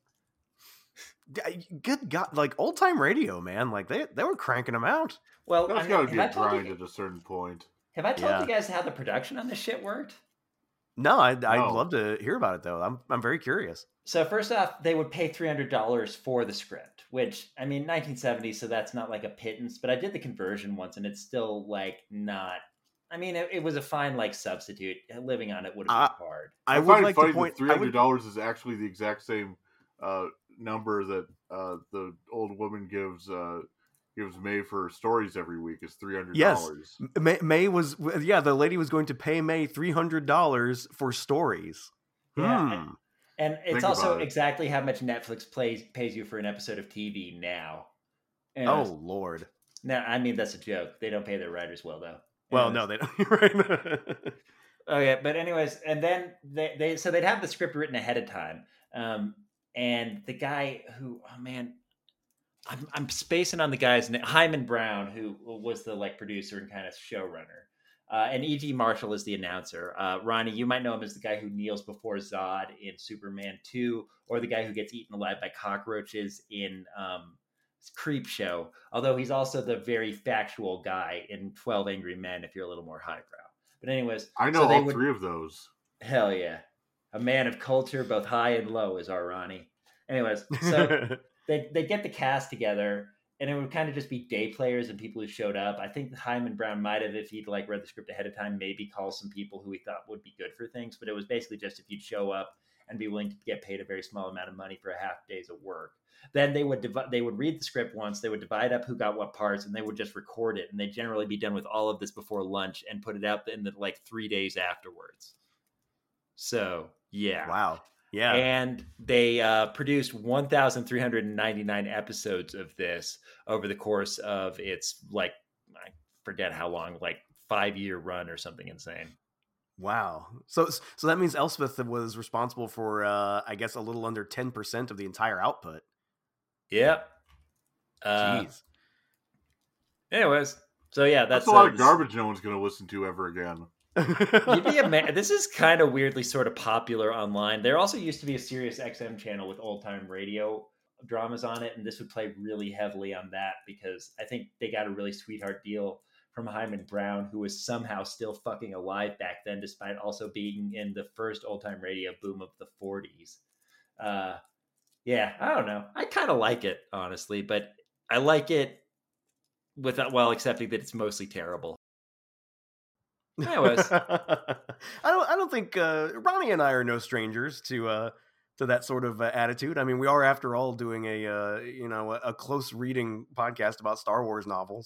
Good God. Like, old-time radio, man. Like, they, they were cranking them out. Well, That's I got to mean, be have a I told grind you- at a certain point. Have I told Yeah. you guys how the production on this shit worked? No, I'd, I'd No. love to hear about it, though. I'm I'm very curious. So first off, they would pay three hundred dollars for the script, which, I mean, nineteen seventy, so that's not like a pittance, but I did the conversion once, and it's still, like, not... I mean, it, it was a fine, like, substitute. Living on it would have been Uh, hard. I, I, would find like it funny to point... that three I hundred would, dollars is actually the exact same uh, number that uh, the old woman gives uh, gives May for stories every week is three hundred dollars. Yes. May, May was... Yeah, the lady was going to pay May three hundred dollars for stories. Yeah, Hmm. and, and it's Think also about it. exactly how much Netflix plays pays you for an episode of T V now. And Oh, Lord. no, I mean, that's a joke. They don't pay their writers well, though. Well, Anyways. no, they don't. Right. Okay, but anyways, and then they, they so they'd have the script written ahead of time, um, and the guy who, oh man, I'm I'm spacing on the guy's name, Hyman Brown, who was the like producer and kind of showrunner, uh, and E G Marshall is the announcer. Uh, Ronnie, you might know him as the guy who kneels before Zod in Superman two, or the guy who gets eaten alive by cockroaches in um, Creep Show. Although he's also the very factual guy in twelve Angry Men, if you're a little more highbrow. But anyways, I know so they all would, three of those. hell yeah. A man of culture, both high and low, is our Ronnie. Anyways, so they they get the cast together, and it would kind of just be day players and people who showed up. I think Hyman Brown might have, if he'd like read the script ahead of time, maybe call some people who he thought would be good for things. But it was basically just if you'd show up and be willing to get paid a very small amount of money for a half day's of work. Then they would div- they would read the script once, they would divide up who got what parts, and they would just record it. And they'd generally be done with all of this before lunch and put it out in the like three days afterwards. So yeah, Wow. Yeah. and they uh, produced one thousand three hundred ninety-nine episodes of this over the course of its like I forget how long, like five year run or something insane. Wow. So so that means Elspeth was responsible for, uh, I guess, a little under ten percent of the entire output. Yep. Uh, Jeez. anyways, so yeah, That's, that's, a lot uh, of garbage no one's going to listen to ever again. You'd be ama- this is kind of weirdly sort of popular online. There also used to be a Sirius X M channel with old time radio dramas on it, and this would play really heavily on that because I think they got a really sweetheart deal from Hyman Brown, who was somehow still fucking alive back then, despite also being in the first old time radio boom of the forties. Uh, yeah, I don't know. I kind of like it, honestly, but I like it without while accepting that it's mostly terrible. Anyways. I don't. I don't think uh, Ronnie and I are no strangers to uh, to that sort of uh, attitude. I mean, we are, after all, doing a uh, you know a, a close reading podcast about Star Wars novels.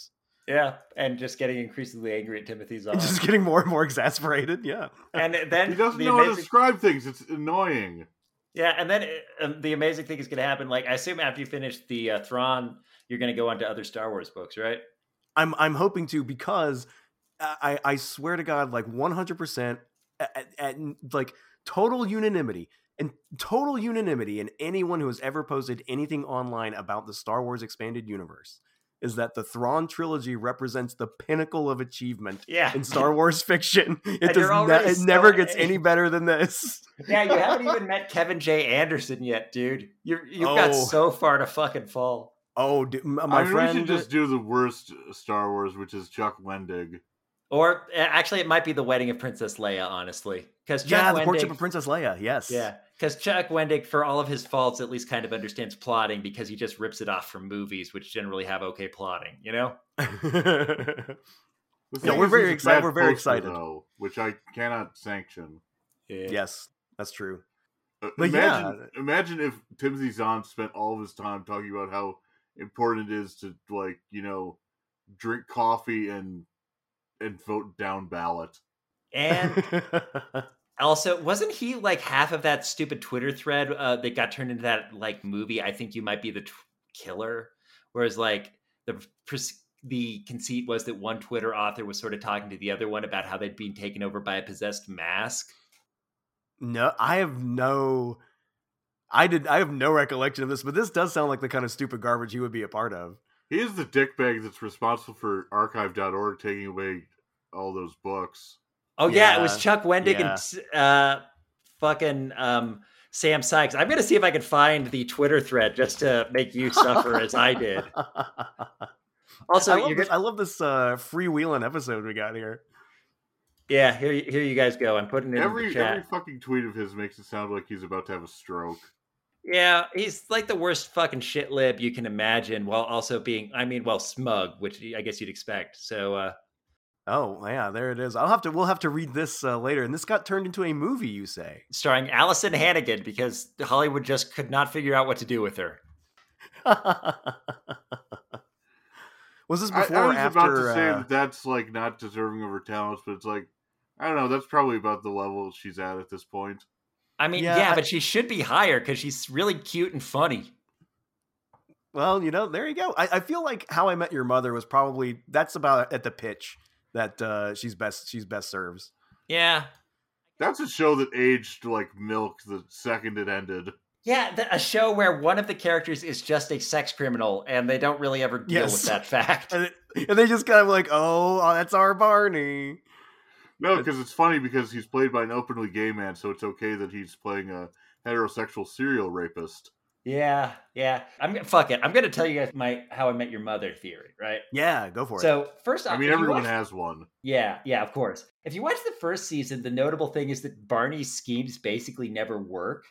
Yeah, and just getting increasingly angry at Timothy Zahn. Just getting more and more exasperated. Yeah, and then he doesn't the know how to amazing... describe things. It's annoying. Yeah, and then um, the amazing thing is going to happen. Like, I assume after you finish the uh, Thrawn, you're going to go on to other Star Wars books, right? I'm I'm hoping to, because I I swear to God, like one hundred percent at, at like total unanimity and total unanimity in anyone who has ever posted anything online about the Star Wars expanded universe is that the Thrawn trilogy represents the pinnacle of achievement yeah. in Star Wars fiction. It And does you're ne- already it so- never gets any better than this. Yeah, you haven't even met Kevin J. Anderson yet, dude. You're, you've got Oh. so far to fucking fall. Oh, dude, my I mean, friend. we should just do the worst Star Wars, which is Chuck Wendig. Or uh, actually, it might be The Wedding of Princess Leia, honestly. Because Chuck yeah, the Wendig, courtship of Princess Leia. Yes. Yeah, because Chuck Wendig, for all of his faults, at least kind of understands plotting, because he just rips it off from movies, which generally have okay plotting, you know? The Yeah, thing we're is, very he's a excited- bad we're very poster, excited. though, which I cannot sanction. Yeah. Yes, that's true. Uh, But imagine, imagine if Timothy Zahn spent all of his time talking about how important it is to, like, you know, drink coffee and and vote down ballot. And also, wasn't he like half of that stupid Twitter thread uh, that got turned into that like movie? I think you might be the t- killer. Whereas like the pres- the conceit was that one Twitter author was sort of talking to the other one about how they'd been taken over by a possessed mask. No, I have no. I did. I have no recollection of this, but this does sound like the kind of stupid garbage he would be a part of. He is the dickbag that's responsible for archive dot org taking away all those books. Oh yeah, Yeah, it was Chuck Wendig yeah. and uh, fucking um, Sam Sykes. I'm gonna see if I can find the Twitter thread just to make you suffer as I did. Also, I love you're this, gonna, I love this uh, freewheeling episode we got here. yeah, here, here you guys go. I'm putting it in Every the chat. every fucking tweet of his makes it sound like he's about to have a stroke. Yeah, he's like the worst fucking shit lib you can imagine, while also being, I mean, well, smug, which I guess you'd expect. So, uh, Oh yeah, there it is. I'll have to. We'll have to read this uh, later. And this got turned into a movie, you say? starring Allison Hannigan, because Hollywood just could not figure out what to do with her. Was this I, before I or was after? about to say uh, that that's like not deserving of her talents, but it's like, I don't know. That's probably about the level she's at at this point. I mean, Yeah, yeah, I- but she should be higher because she's really cute and funny. Well, you know, there you go. I, I feel like How I Met Your Mother was probably that's about at the pitch that uh, she's best. She's best serves. Yeah. That's a show that aged like milk the second it ended. Yeah, the, a show where one of the characters is just a sex criminal and they don't really ever deal Yes. with that fact. And, it, and they just kind of like, oh, oh, that's our Barney. No, because it's funny because he's played by an openly gay man, so it's okay that he's playing a heterosexual serial rapist. Yeah, yeah. I'm gonna fuck it. I'm gonna tell you guys my How I Met Your Mother theory, right? Yeah, go for it. So first off, I mean, if you everyone watch- has one. Yeah, yeah, of course. If you watch the first season, the notable thing is that Barney's schemes basically never work.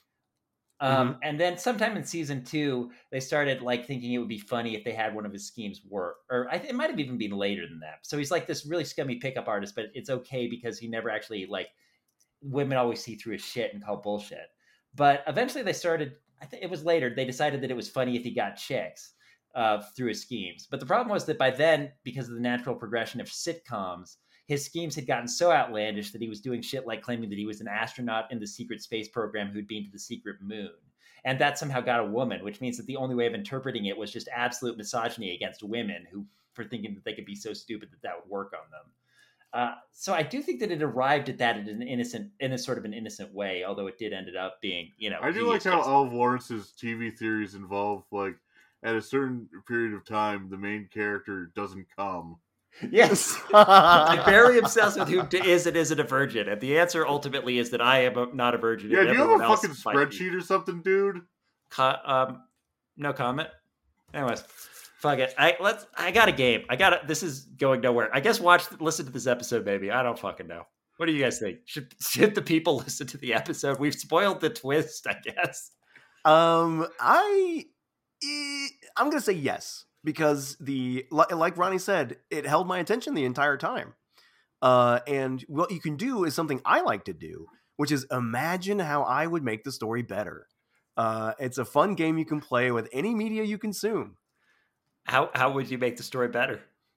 Um, And then sometime in season two, they started like thinking it would be funny if they had one of his schemes work, or I, it might have even been later than that. So he's like this really scummy pickup artist, but it's okay because he never actually like women always see through his shit and call bullshit. But eventually, they started. I think it was later. They decided that it was funny if he got chicks uh, through his schemes. But the problem was that by then, because of the natural progression of sitcoms, his schemes had gotten so outlandish that he was doing shit like claiming that he was an astronaut in the secret space program who'd been to the secret moon. And that somehow got a woman, which means that the only way of interpreting it was just absolute misogyny against women who, for thinking that they could be so stupid that that would work on them. Uh, so I do think that it arrived at that in an innocent, in a sort of an innocent way, although it did ended up being, you know. I do he like is how just- all of Lawrence's T V theories involve, like, at a certain period of time, the main character doesn't come. Yes. I'm very obsessed with who d- is and isn't a virgin. And the answer ultimately is that I am a, not a virgin. Yeah, and do you have everyone a else fucking might be. spreadsheet or something, dude? Co- um, no comment. Anyways, fuck it. I let's. I got a game. I got it. This is going nowhere. I guess watch, listen to this episode, maybe. I don't fucking know. What do you guys think? Should should the people listen to the episode? We've spoiled the twist, I guess. Um, I, eh, I'm gonna say yes because the li- like Ronnie said, it held my attention the entire time. Uh, and what you can do is something I like to do, which is imagine how I would make the story better. Uh, it's a fun game you can play with any media you consume. How how would you make the story better?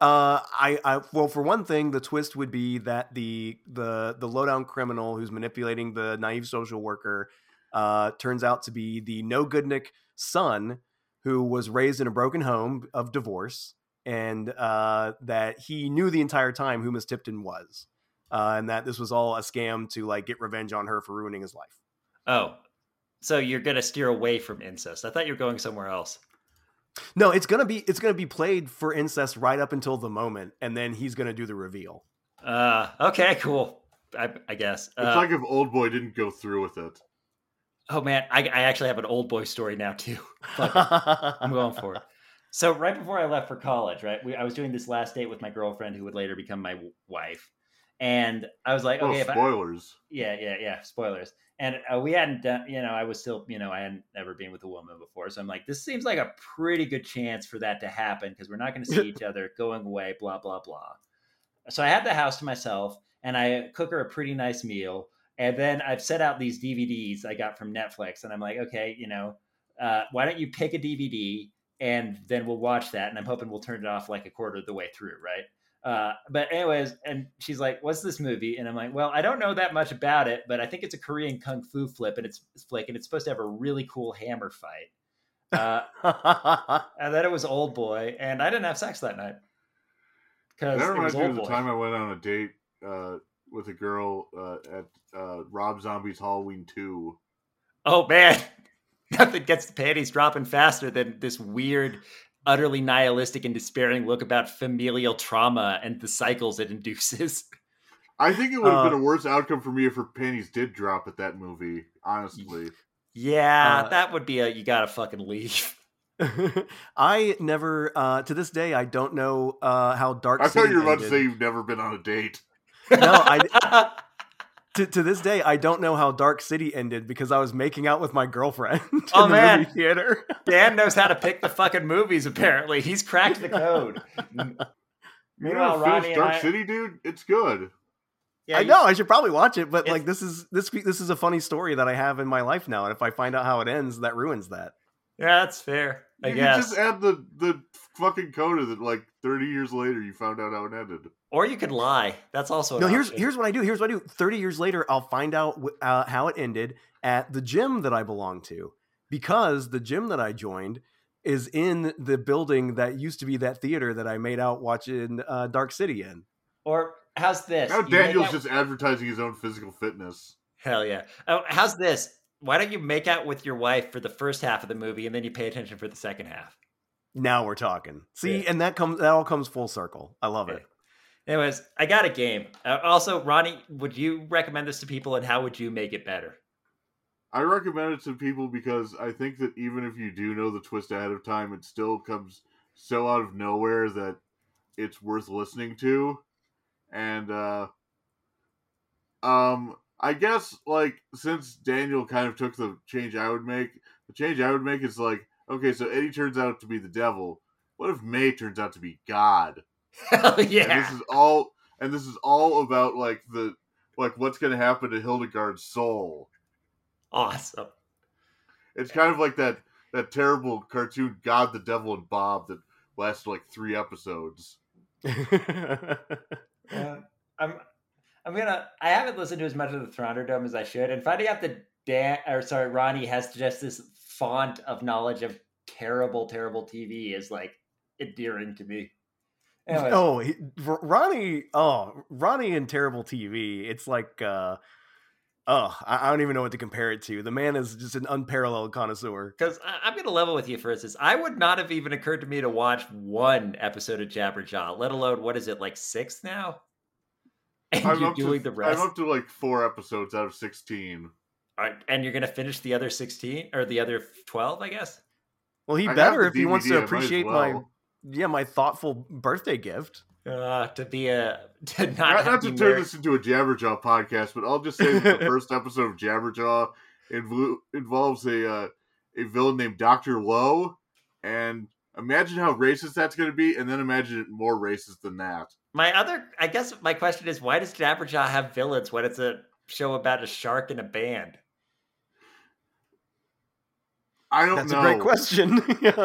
Uh, I, I, well, for one thing, the twist would be that the the the lowdown criminal who's manipulating the naive social worker uh, turns out to be the no goodnik son who was raised in a broken home of divorce, and uh, that he knew the entire time who Miss Tipton was, uh, and that this was all a scam to like get revenge on her for ruining his life. Oh, so you're gonna steer away from incest? I thought you were going somewhere else. No, it's gonna be it's gonna be played for incest right up until the moment, and then he's gonna do the reveal. Uh, okay, cool. I, I guess It's uh, like if Old Boy didn't go through with it. Oh man, I, I actually have an old boy story now too. Fuck it. I'm going for it. So right before I left for college, right, we, I was doing this last date with my girlfriend who would later become my w- wife, and I was like, Oh, okay, if I, spoilers. yeah, yeah, yeah, spoilers. And uh, we hadn't done, you know, I was still, you know, I hadn't ever been with a woman before. So I'm like, this seems like a pretty good chance for that to happen because we're not going to see each other going away, blah, blah, blah. So I had the house to myself and I cook her a pretty nice meal. And then I've set out these D V Ds I got from Netflix. And I'm like, okay, you know, uh, why don't you pick a D V D and then we'll watch that. And I'm hoping we'll turn it off like a quarter of the way through, right? Uh, but anyways, and she's like, what's this movie? And I'm like, well, I don't know that much about it, but I think it's a Korean kung fu flip and it's flick and it's supposed to have a really cool hammer fight. Uh, and then it was Old Boy and I didn't have sex that night. Cause That it was reminds me Old of the Boy. time I went on a date uh, with a girl uh, at uh, Rob Zombie's Halloween two. Oh man, nothing gets the panties dropping faster than this weird, utterly nihilistic and despairing look about familial trauma and the cycles it induces. I think it would have Uh, been a worse outcome for me if her panties did drop at that movie, honestly. Yeah, Uh, that would be a you gotta fucking leave. I never, uh, to this day, I don't know uh, how Dark I City thought you were about to ended. say you've never been on a date. No, I to, to this day I don't know how Dark City ended because I was making out with my girlfriend Oh, in the man. movie theater. Dan knows how to pick the fucking movies, apparently. He's cracked the code. You Meanwhile, never Ronnie finished and Dark I, City, dude? It's good. yeah, I you- know I should probably watch it, but It's- like this is this this is a funny story that I have in my life now, and if I find out how it ends, that ruins that. Yeah, that's fair. I You guess. can just add the, the fucking code that like thirty years later you found out how it ended. Or you could lie. That's also an No, here's option. here's what I do. Here's what I do. Thirty years later, I'll find out wh- uh, how it ended at the gym that I belong to, because the gym that I joined is in the building that used to be that theater that I made out watching uh, Dark City in. Or how's this? Now You make Daniel's out- just advertising his own physical fitness. Hell yeah. Oh, how's this? Why don't you make out with your wife for the first half of the movie and then you pay attention for the second half? Now we're talking. See, Yeah. and that comes that all comes full circle. I love it. Anyways, I got a game. Uh, also, Ronnie, would you recommend this to people and how would you make it better? I recommend it to people because I think that even if you do know the twist ahead of time, it still comes so out of nowhere that it's worth listening to. And, uh, um, I guess, like, since Daniel kind of took the change I would make, the change I would make is like, okay, so Eddie turns out to be the devil. What if May turns out to be God? Hell And yeah. this is all, and this is all about, like, the, like, what's going to happen to Hildegard's soul. Awesome. It's kind of like that that terrible cartoon God, the Devil, and Bob that lasted like three episodes. Uh, I'm I'm gonna I haven't listened to as much of the Thunderdome as I should, and finding out that Dan or sorry, Ronnie has just this font of knowledge of terrible, terrible T V is like endearing to me. Anyways, Oh, he, R- Ronnie! Oh, Ronnie and terrible T V. It's like, uh, oh, I, I don't even know what to compare it to. The man is just an unparalleled connoisseur. because I'm going to level with you for instance. I would not have even occurred to me to watch one episode of Jabberjaw, let alone what is it like six now? And I'm you're up doing to, the rest, I'm up to like four episodes out of sixteen. All right, and you're going to finish the other sixteen or the other twelve, I guess. Well, he I have better the if he wants D V D, to I might as appreciate my well. yeah my thoughtful birthday gift. Uh, to be a to not, Not, have not to be turn married- this into a Jabberjaw podcast, but I'll just say that the first episode of Jabberjaw invo- involves a uh, a villain named Doctor Lowe, and imagine how racist that's going to be, and then imagine it more racist than that. My other, I guess, my question is, why does Jabberjaw have villains when it's a show about a shark and a band? I don't That's know. a great question.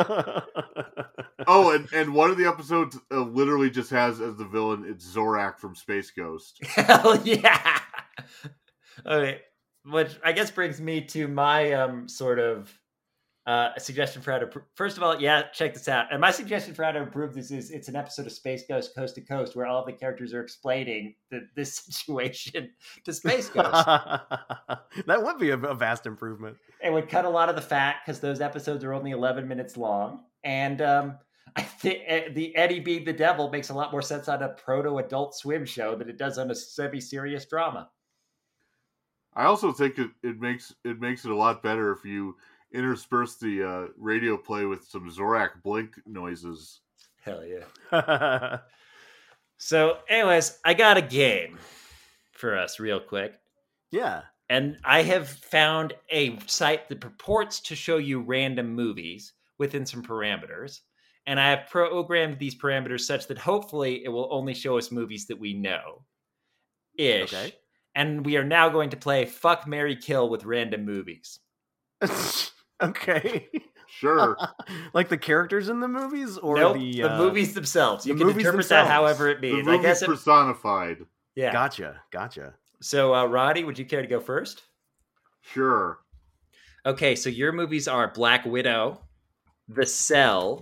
Oh, and, and one of the episodes uh, literally just has as the villain, it's Zorak from Space Ghost. Hell yeah! Okay, which I guess brings me to my um sort of uh suggestion for how to. Pr- First of all, yeah, check this out. And my suggestion for how to improve this is it's an episode of Space Ghost Coast to Coast where all the characters are explaining the, this situation to Space Ghost. That would be a, a vast improvement. It would cut a lot of the fat because those episodes are only eleven minutes long, and um. I think the Eddie being the devil makes a lot more sense on a proto-Adult Swim show than it does on a semi-serious drama. I also think it, it makes it makes it a lot better if you intersperse the uh, radio play with some Zorak blink noises. Hell yeah. So, anyways, I got a game for us real quick. Yeah. And I have found a site that purports to show you random movies within some parameters. And I have programmed these parameters such that hopefully it will only show us movies that we know. Ish. Okay. And we are now going to play Fuck, Marry, Kill with random movies. Okay. Sure. Like the characters in the movies or nope, the... the uh, movies themselves. You the can movies interpret themselves. that however it The means. I movie guess it, personified. yeah. Gotcha. Gotcha. So, uh, Roddy, would you care to go first? Sure. Okay, so your movies are Black Widow, The Cell,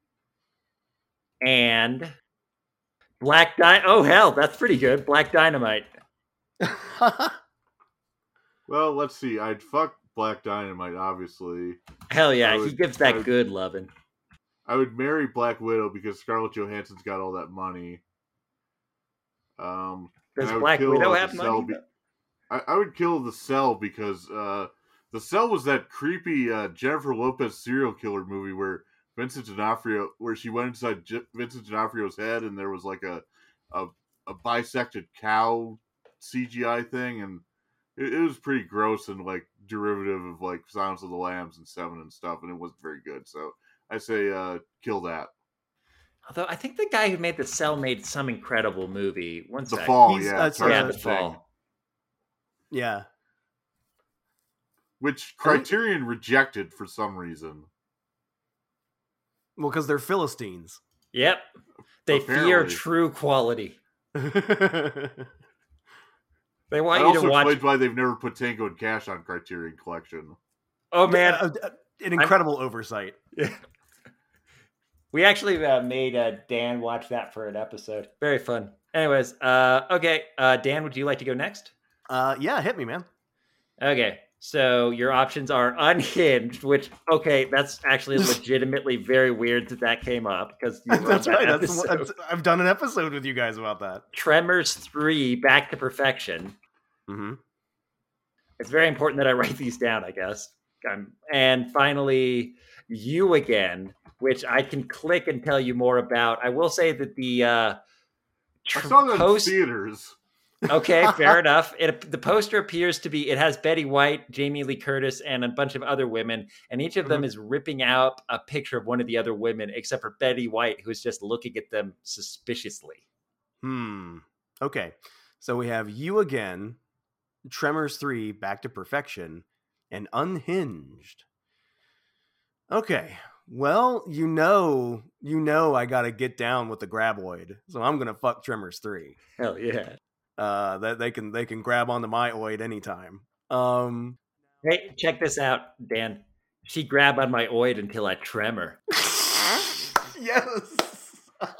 and Black Di- Oh, hell, that's pretty good. Black Dynamite. Well, let's see. I'd fuck Black Dynamite, obviously. Hell yeah, would- he gives I that would- good loving. I would marry Black Widow because Scarlett Johansson's got all that money. Um, and Does I would Black kill, Widow uh, have the Cell money? be- I, I would kill the Cell because uh, the Cell was that creepy uh, Jennifer Lopez serial killer movie where Vincent D'Onofrio, where she went inside J- Vincent D'Onofrio's head and there was like a a, a bisected cow C G I thing, and it, it was pretty gross and like derivative of like Silence of the Lambs and Seven and stuff, and it wasn't very good. So I say uh, kill that. Although I think the guy who made The Cell made some incredible movie. One The sec. Fall, He's, yeah, uh, it's so- Yeah, Tarzan The Singh. Fall. Yeah. Which Criterion rejected for some reason. Well, because they're Philistines. Yep. They fear Apparently. true quality. They That want you also to watch. explains why they've never put Tango and Cash on Criterion Collection. Oh man, Uh, uh, an incredible oversight. we actually uh, made uh, Dan watch that for an episode. Very fun. Anyways, uh, okay, uh, Dan, would you like to go next? Uh, yeah, hit me, man. Okay, so your options are Unhinged, which okay, that's actually legitimately very weird that that came up because you were That's on that right. That's, episode. that's, I've done an episode with you guys about that. Tremors three, Back to Perfection. Mm-hmm. It's very important that I write these down, I guess. Um, and finally, You Again, which I can click and tell you more about. I will say that the uh, I tr- saw that post. in theaters. Okay, fair enough. It, the poster appears to be. It has Betty White, Jamie Lee Curtis, and a bunch of other women, and each of them Mhm. is ripping out a picture of one of the other women, except for Betty White, who's just looking at them suspiciously. Hmm. Okay. So we have You Again, Tremors three, Back to Perfection, and Unhinged. Okay. Well, you know, you know I gotta get down with the graboid. So I'm gonna fuck Tremors three. Hell yeah! Uh that they can they can grab onto my oid anytime. Um Hey, check this out, Dan. She grabbed on my oid until I tremor. Yes.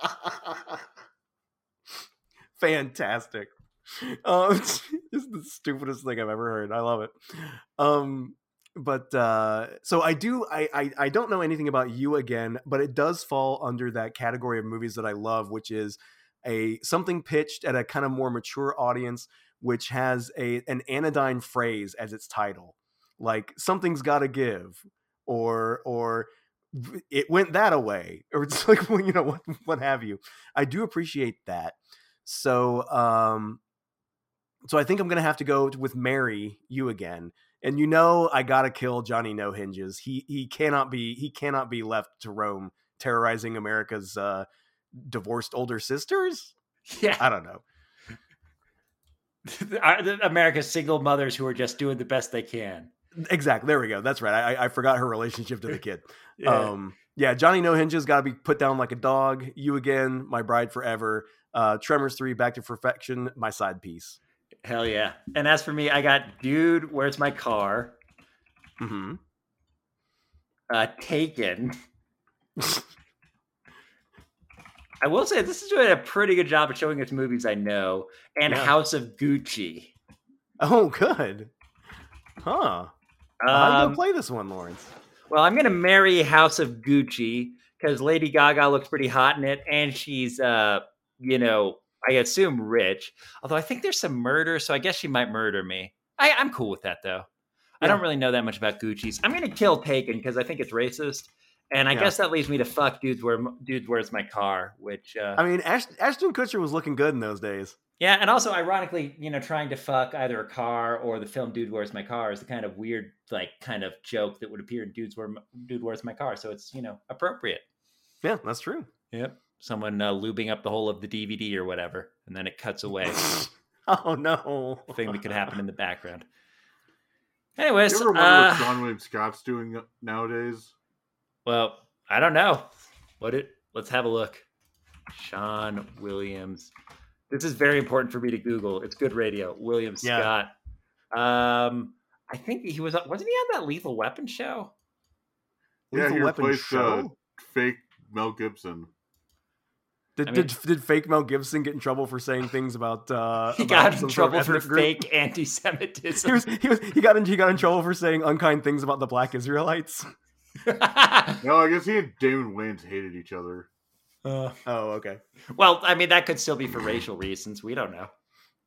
Fantastic. Um, this is the stupidest thing I've ever heard. I love it. Um, but uh, so I do. I, I I don't know anything about You Again, but it does fall under that category of movies that I love, which is a something pitched at a kind of more mature audience, which has a an anodyne phrase as its title, like something's got to give, or or it went that away, or it's like, well, you know, what what have you. I do appreciate that. So um so I think I'm gonna have to go with Marry You Again. And you know I gotta kill Johnny No Hinges. He he cannot be he cannot be left to roam terrorizing America's uh divorced older sisters. Yeah, I don't know. America's single mothers who are just doing the best they can. Exactly. There we go. That's right. I, I forgot her relationship to the kid. Yeah. Um, yeah. Johnny No Hinges got to be put down like a dog. You Again, My Bride Forever. Uh, Tremors three, Back to Perfection, my side piece. Hell yeah. And as for me, I got Dude, Where's My Car? Mm-hmm. Uh, Taken. I will say this is doing a pretty good job of showing us movies I know. And Yeah. House of Gucci. Oh, good. Huh. Um, How are you gonna play this one, Lawrence? Well, I'm gonna marry House of Gucci because Lady Gaga looks pretty hot in it, and she's, uh, you know, I assume rich. Although I think there's some murder, so I guess she might murder me. I, I'm cool with that though. I Yeah. don't really know that much about Gucci's. I'm gonna kill Taken because I think it's racist, and I Yeah. guess that leads me to fuck dudes. Where dudes, where's my car? Which, uh, I mean, Ash- Ashton Kutcher was looking good in those days. yeah, and also ironically, you know, trying to fuck either a car or the film "Dude, Where's My Car" is the kind of weird, like, kind of joke that would appear in "Dude's Where Dude, Where's My Car." So it's, you know, appropriate. Yeah, that's true. Yep. Someone uh, lubing up the whole of the D V D or whatever, and then it cuts away. Oh no! Thing that could happen in the background. Anyways, You ever wonder uh, what Sean William Scott's doing nowadays? well, I don't know. What it? Let's have a look. Sean Williams. This is very important for me to Google. It's good radio. William Yeah. Scott. Um, I think he was. Wasn't he on that Lethal Weapon show? Yeah, Lethal he Weapon replaced uh, show? fake Mel Gibson. Did, I mean- did did fake Mel Gibson get in trouble for saying things about? Uh, He about got in some sort trouble of for ethnic group? fake anti-Semitism. He was he was he got in he got in trouble for saying unkind things about the Black Israelites. No, I guess he and Damon Wayans hated each other. Uh, Oh, okay. well, I mean, that could still be for racial reasons. We don't know.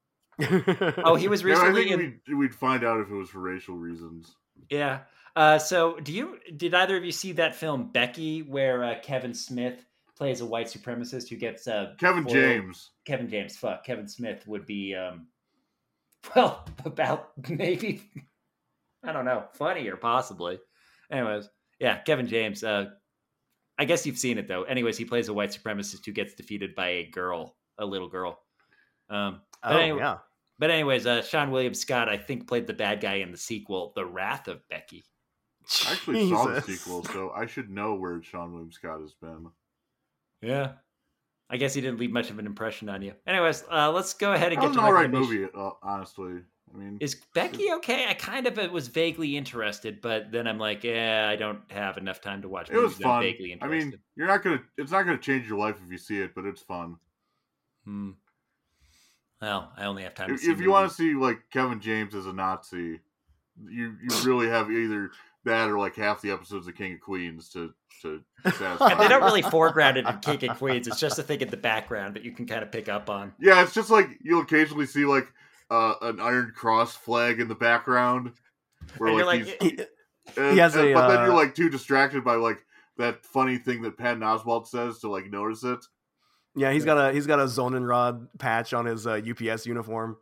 Oh, he was Yeah, I recently think in. we'd, we'd find out if it was for racial reasons. Yeah. Uh, so, do you did either of you see that film Becky, where uh, Kevin Smith plays a white supremacist who gets uh, Kevin foiled- James. Kevin James. Fuck, Kevin Smith would be um, well, about maybe I don't know, funnier possibly. Anyways, yeah, Kevin James. Uh, I guess you've seen it though. Anyways, he plays a white supremacist who gets defeated by a girl, a little girl. Um, Oh, anyway- yeah. But anyways, uh, Sean William Scott, I think, played the bad guy in the sequel, The Wrath of Becky. I actually saw the Jesus. sequel, so I should know where Sean William Scott has been. Yeah. I guess he didn't leave much of an impression on you. Anyways, uh, let's go ahead and That get was to an alright recommendation- movie, uh, honestly. I mean, Is Becky okay? I kind of was vaguely interested, but then I'm like, yeah, I don't have enough time to watch it was movies that I'm fun. vaguely I interested. mean, you're not gonna. It's not gonna change your life if you see it, but it's fun. Hmm. Well, I only have time If, to see if you want movies. to see like Kevin James as a Nazi, you you really have either that or like half the episodes of King of Queens to to satisfy. And they don't you. really foreground it in King of Queens. It's just a thing in the background that you can kind of pick up on. Yeah, it's just like you'll occasionally see like uh, an Iron Cross flag in the background, where And you're like, like, he's. He, and- he has and- a, but then uh, you're like too distracted by like that funny thing that Patton Oswalt says to like notice it. yeah, he's got a he's got a Zonenrod patch on his uh, U P S uniform.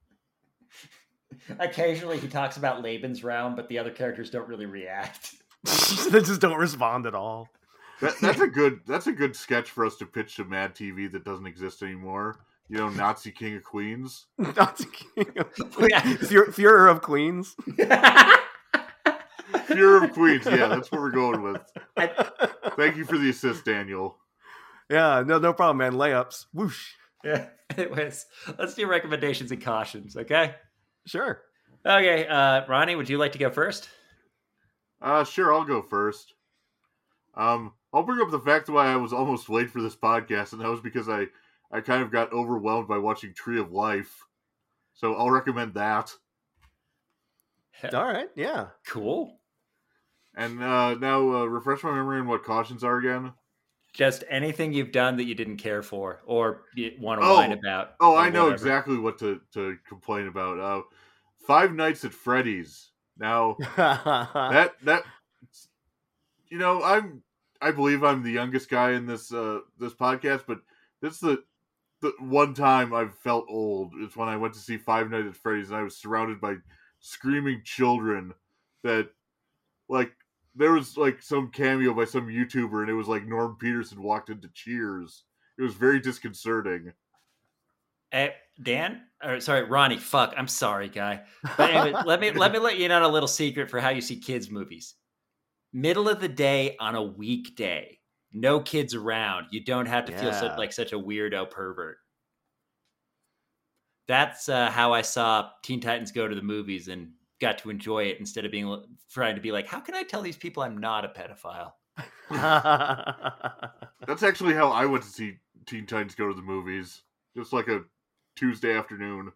Occasionally he talks about Lebensraum, but the other characters don't really react. They just don't respond at all. That, that's a good that's a good sketch for us to pitch to Mad T V that doesn't exist anymore. You know, Nazi King of Queens. Nazi King of Yeah. Fuhrer, Fuhrer of Queens. Fear of Queens. Yeah, that's what we're going with. I- Thank you for the assist, Daniel. Yeah, no, no problem, man. Layups. Whoosh. yeah. Anyways, let's do recommendations and cautions, okay? Sure. Okay, uh, Ronnie, would you like to go first? Uh, sure, I'll go first. Um, I'll bring up the fact why I was almost late for this podcast, and that was because I, I kind of got overwhelmed by watching Tree of Life. So I'll recommend that. All right. Yeah. Cool. And uh, now, uh, refresh my memory on what cautions are again. Just anything you've done that you didn't care for or you want to Oh. whine about. Oh, or I know whatever. exactly what to, to complain about. Uh, Five Nights at Freddy's. Now, that that you know, I'm I believe I'm the youngest guy in this uh, this podcast, but this is the the one time I've felt old. It's when I went to see Five Nights at Freddy's, and I was surrounded by screaming children. That like there was like some cameo by some YouTuber, and it was like Norm Peterson walked into Cheers. It was very disconcerting. Eh, Dan, or sorry, Ronnie. Fuck, I'm sorry, guy. But anyway, let me let me let you in on a little secret for how you see kids movies. Middle of the day on a weekday, no kids around. You don't have to Yeah. feel such, like such a weirdo pervert. That's uh, how I saw Teen Titans Go to the movies and got to enjoy it instead of being trying to be like, how can I tell these people I'm not a pedophile? That's actually how I went to see Teen Titans Go to the movies. Just like a Tuesday afternoon.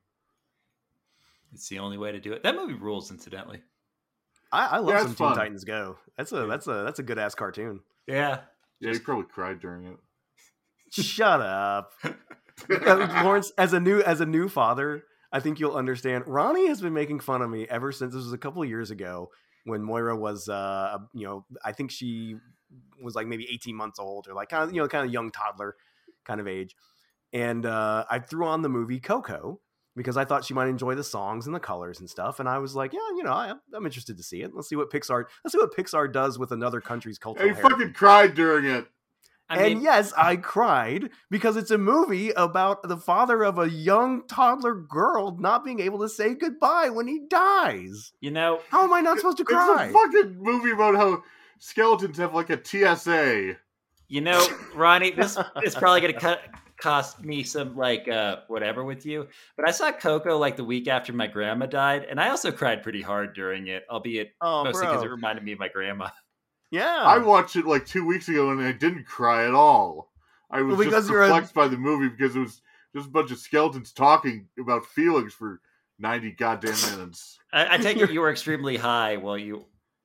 It's the only way to do it. That movie rules, incidentally. I, I love Yeah, some it's Teen fun. Titans Go. That's a that's a that's a good ass cartoon. Yeah. Yeah, you probably cried during it. Shut up, Uh, Lawrence. As a new as a new father, I think you'll understand. Ronnie has been making fun of me ever since this was a couple of years ago when Moira was, uh, you know, I think she was like maybe eighteen months old or like kind of you know kind of young toddler kind of age, and uh, I threw on the movie Coco because I thought she might enjoy the songs and the colors and stuff. And I was like, yeah, you know, I, I'm interested to see it. Let's see what Pixar, let's see what Pixar does with another country's cultural And you heritage. fucking cried during it. I and mean, yes, I cried because it's a movie about the father of a young toddler girl not being able to say goodbye when he dies. you know, How am I not supposed to It's cry? a fucking movie about how skeletons have like a T S A. you know, Ronnie, this is probably going to cut. cost me some like uh whatever with you, but I saw Coco like the week after my grandma died, and I also cried pretty hard during it, albeit Oh, mostly because it bro. reminded me of my grandma. Yeah. I watched it like two weeks ago and I didn't cry at all. I was Well, because just you're a- perplexed by the movie because it was just a bunch of skeletons talking about feelings for ninety goddamn minutes. I, I take it you were extremely high while you.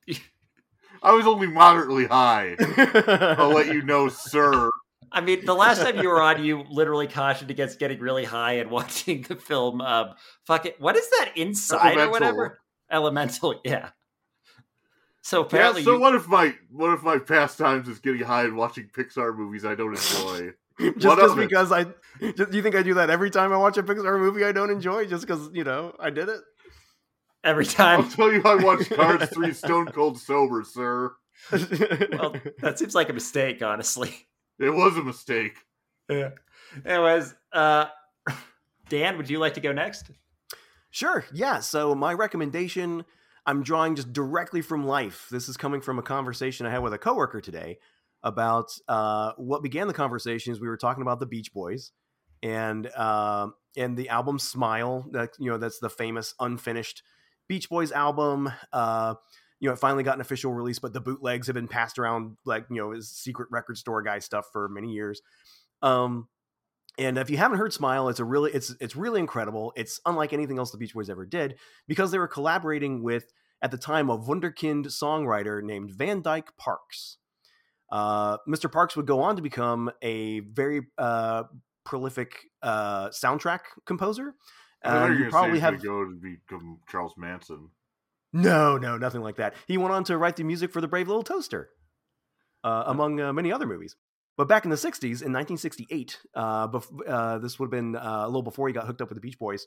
I was only moderately high. I'll let you know, sir. I mean, the last time you were on, you literally cautioned against getting really high and watching the film. Um, fuck it, what is that Inside Elemental. or whatever? Elemental, yeah. So Yeah, apparently, so you, what if my what if my pastimes is getting high and watching Pixar movies I don't enjoy? just What just of it? because I, just, you think I do that every time I watch a Pixar movie I don't enjoy, just because you know I did it? every I'll time. tell you I watched Cars three Stone Cold Sober, sir. Well, that seems like a mistake, honestly. It was a mistake. Yeah. Anyways, uh, Dan, would you like to go next? Sure. Yeah. So my recommendation, I'm drawing just directly from life. This is coming from a conversation I had with a coworker today about uh, what began the conversation is we were talking about the Beach Boys and uh, and the album Smile. That you know that's the famous unfinished Beach Boys album. Uh, you know, it finally got an official release, but the bootlegs have been passed around like you know as secret record store guy stuff for many years. Um, And if you haven't heard Smile, it's a really it's it's really incredible. It's unlike anything else the Beach Boys ever did because they were collaborating with, at the time, a wunderkind songwriter named Van Dyke Parks. Uh, Mister Parks would go on to become a very uh, prolific uh, soundtrack composer. I thought Uh, you you were probably going have to go to become Charles Manson. no, no, nothing like that. He went on to write the music for The Brave Little Toaster, uh, among uh, many other movies. But back in the sixties, in nineteen sixty-eight, uh, bef- uh, this would have been uh, a little before he got hooked up with the Beach Boys,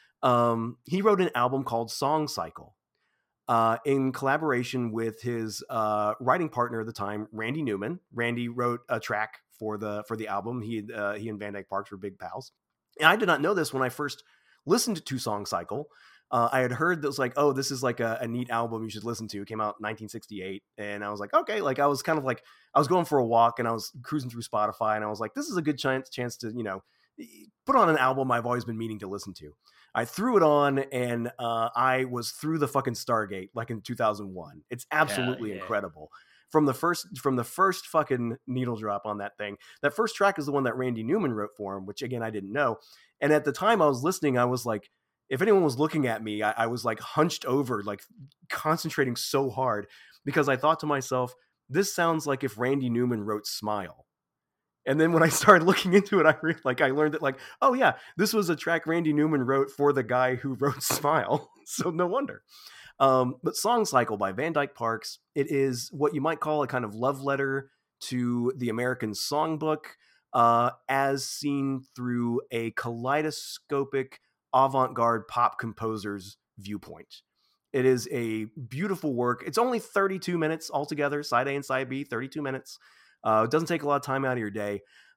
um, he wrote an album called Song Cycle uh, in collaboration with his uh, writing partner at the time, Randy Newman. Randy wrote a track for the for the album. He, uh, he and Van Dyke Parks were big pals. And I did not know this when I first listened to Song Cycle. Uh, I had heard that was like, oh, this is like a, a neat album you should listen to. It came out in nineteen sixty-eight. And I was like, okay, like I was kind of like, I was going for a walk and I was cruising through Spotify and I was like, this is a good chance, chance to, you know, put on an album I've always been meaning to listen to. I threw it on and uh, I was through the fucking Stargate like in two thousand one. It's absolutely yeah. incredible. From the first, from the first fucking needle drop on that thing. That first track is the one that Randy Newman wrote for him, which again, I didn't know. And at the time I was listening, I was like, if anyone was looking at me, I, I was like hunched over, like concentrating so hard because I thought to myself, this sounds like if Randy Newman wrote Smile. And then when I started looking into it, I re- like I learned that like, oh yeah, this was a track Randy Newman wrote for the guy who wrote Smile. So no wonder. Um, but Song Cycle by Van Dyke Parks, it is what you might call a kind of love letter to the American songbook, uh, as seen through a kaleidoscopic avant-garde pop composer's viewpoint. It is a beautiful work. It's only thirty-two minutes altogether, side A and side B, thirty-two minutes. Uh, it doesn't take a lot of time out of your day.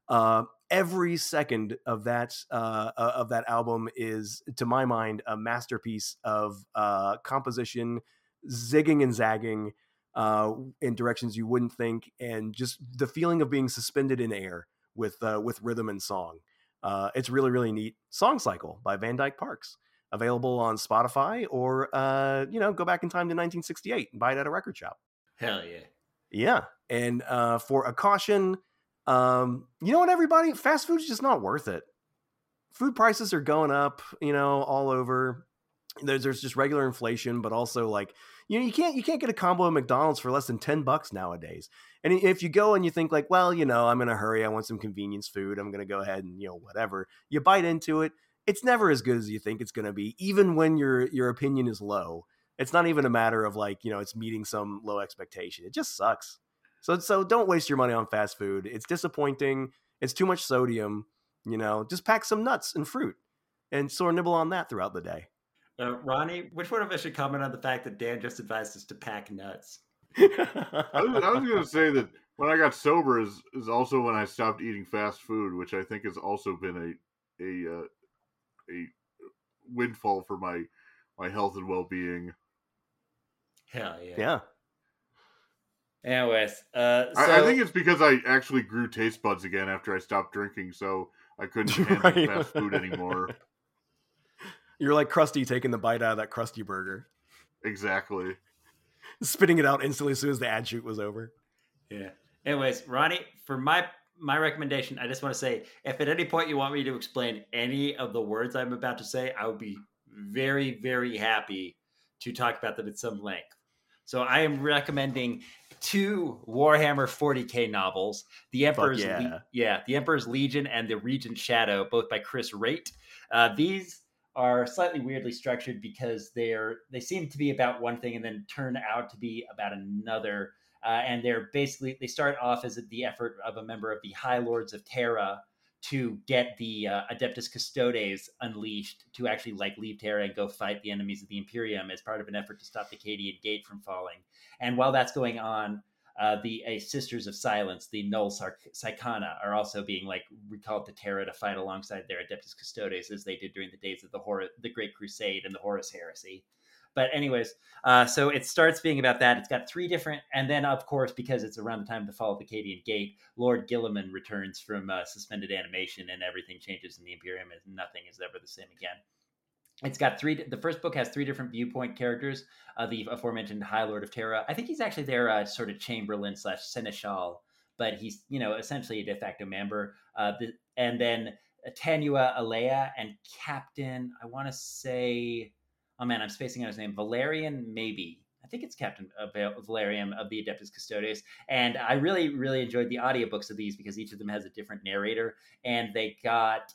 Uh, every second of that uh, of that album is, to my mind, a masterpiece of uh, composition, zigging and zagging uh, in directions you wouldn't think, and just the feeling of being suspended in air with uh, with rhythm and song. Uh, it's really, really neat. Song Cycle by Van Dyke Parks, available on Spotify, or uh, you know, go back in time to nineteen sixty-eight and buy it at a record shop. Hell yeah. Yeah. And uh, for a caution, um, you know what, everybody? Fast food's just not worth it. Food prices are going up, you know, all over. There's, there's just regular inflation, but also like, you know, you can't you can't get a combo at McDonald's for less than ten bucks nowadays. And if you go and you think like, well, you know, I'm in a hurry, I want some convenience food, I'm going to go ahead and, you know, whatever. You bite into it. It's never as good as you think it's going to be, even when your your opinion is low. It's not even a matter of like, you know, it's meeting some low expectation. It just sucks. So so don't waste your money on fast food. It's disappointing. It's too much sodium. You know, just pack some nuts and fruit and sort of nibble on that throughout the day. Uh, Ronnie, which one of us should comment on the fact that Dan just advised us to pack nuts? I was, I was going to say that when I got sober is, is also when I stopped eating fast food, which I think has also been a a uh, a windfall for my my health and well-being. Hell yeah. Yeah. Anyways, uh, so... I, I think it's because I actually grew taste buds again after I stopped drinking, so I couldn't handle Right. fast food anymore. You're like Krusty taking the bite out of that Krusty burger, Exactly. spitting it out instantly as soon as the ad shoot was over. Yeah. Anyways, Ronnie, for my my recommendation, I just want to say, if at any point you want me to explain any of the words I'm about to say, I would be very, very happy to talk about them at some length. So I am recommending two Warhammer forty K novels, The Emperor's yeah. Le- yeah, The Emperor's Legion and The Regent Shadow, both by Chris Raitt. Uh, these are slightly weirdly structured because they're they seem to be about one thing and then turn out to be about another. Uh, and they're basically they start off as the effort of a member of the High Lords of Terra to get the uh, Adeptus Custodes unleashed to actually like leave Terra and go fight the enemies of the Imperium as part of an effort to stop the Cadian Gate from falling. And while that's going on, uh, the uh, Sisters of Silence, the Null Psychana, are also being like recalled to Terra to fight alongside their Adeptus Custodes as they did during the days of the Hor- the Great Crusade and the Horus Heresy. But anyways, uh, so it starts being about that. It's got three different, and then of course, because it's around the time of the fall of the Cadian Gate, Lord Guilliman returns from uh, suspended animation, and everything changes in the Imperium, and nothing is ever the same again. It's got three. The first book has three different viewpoint characters. Uh, the aforementioned High Lord of Terra. I think he's actually their uh, sort of Chamberlain slash Seneschal, but he's you know essentially a de facto member. Uh, the, and then Tanua Alea and Captain. I want to say. Oh man, I'm spacing out his name. Valerian, maybe. I think it's Captain uh, Valerian of the Adeptus Custodes. And I really, really enjoyed the audiobooks of these because each of them has a different narrator. And they got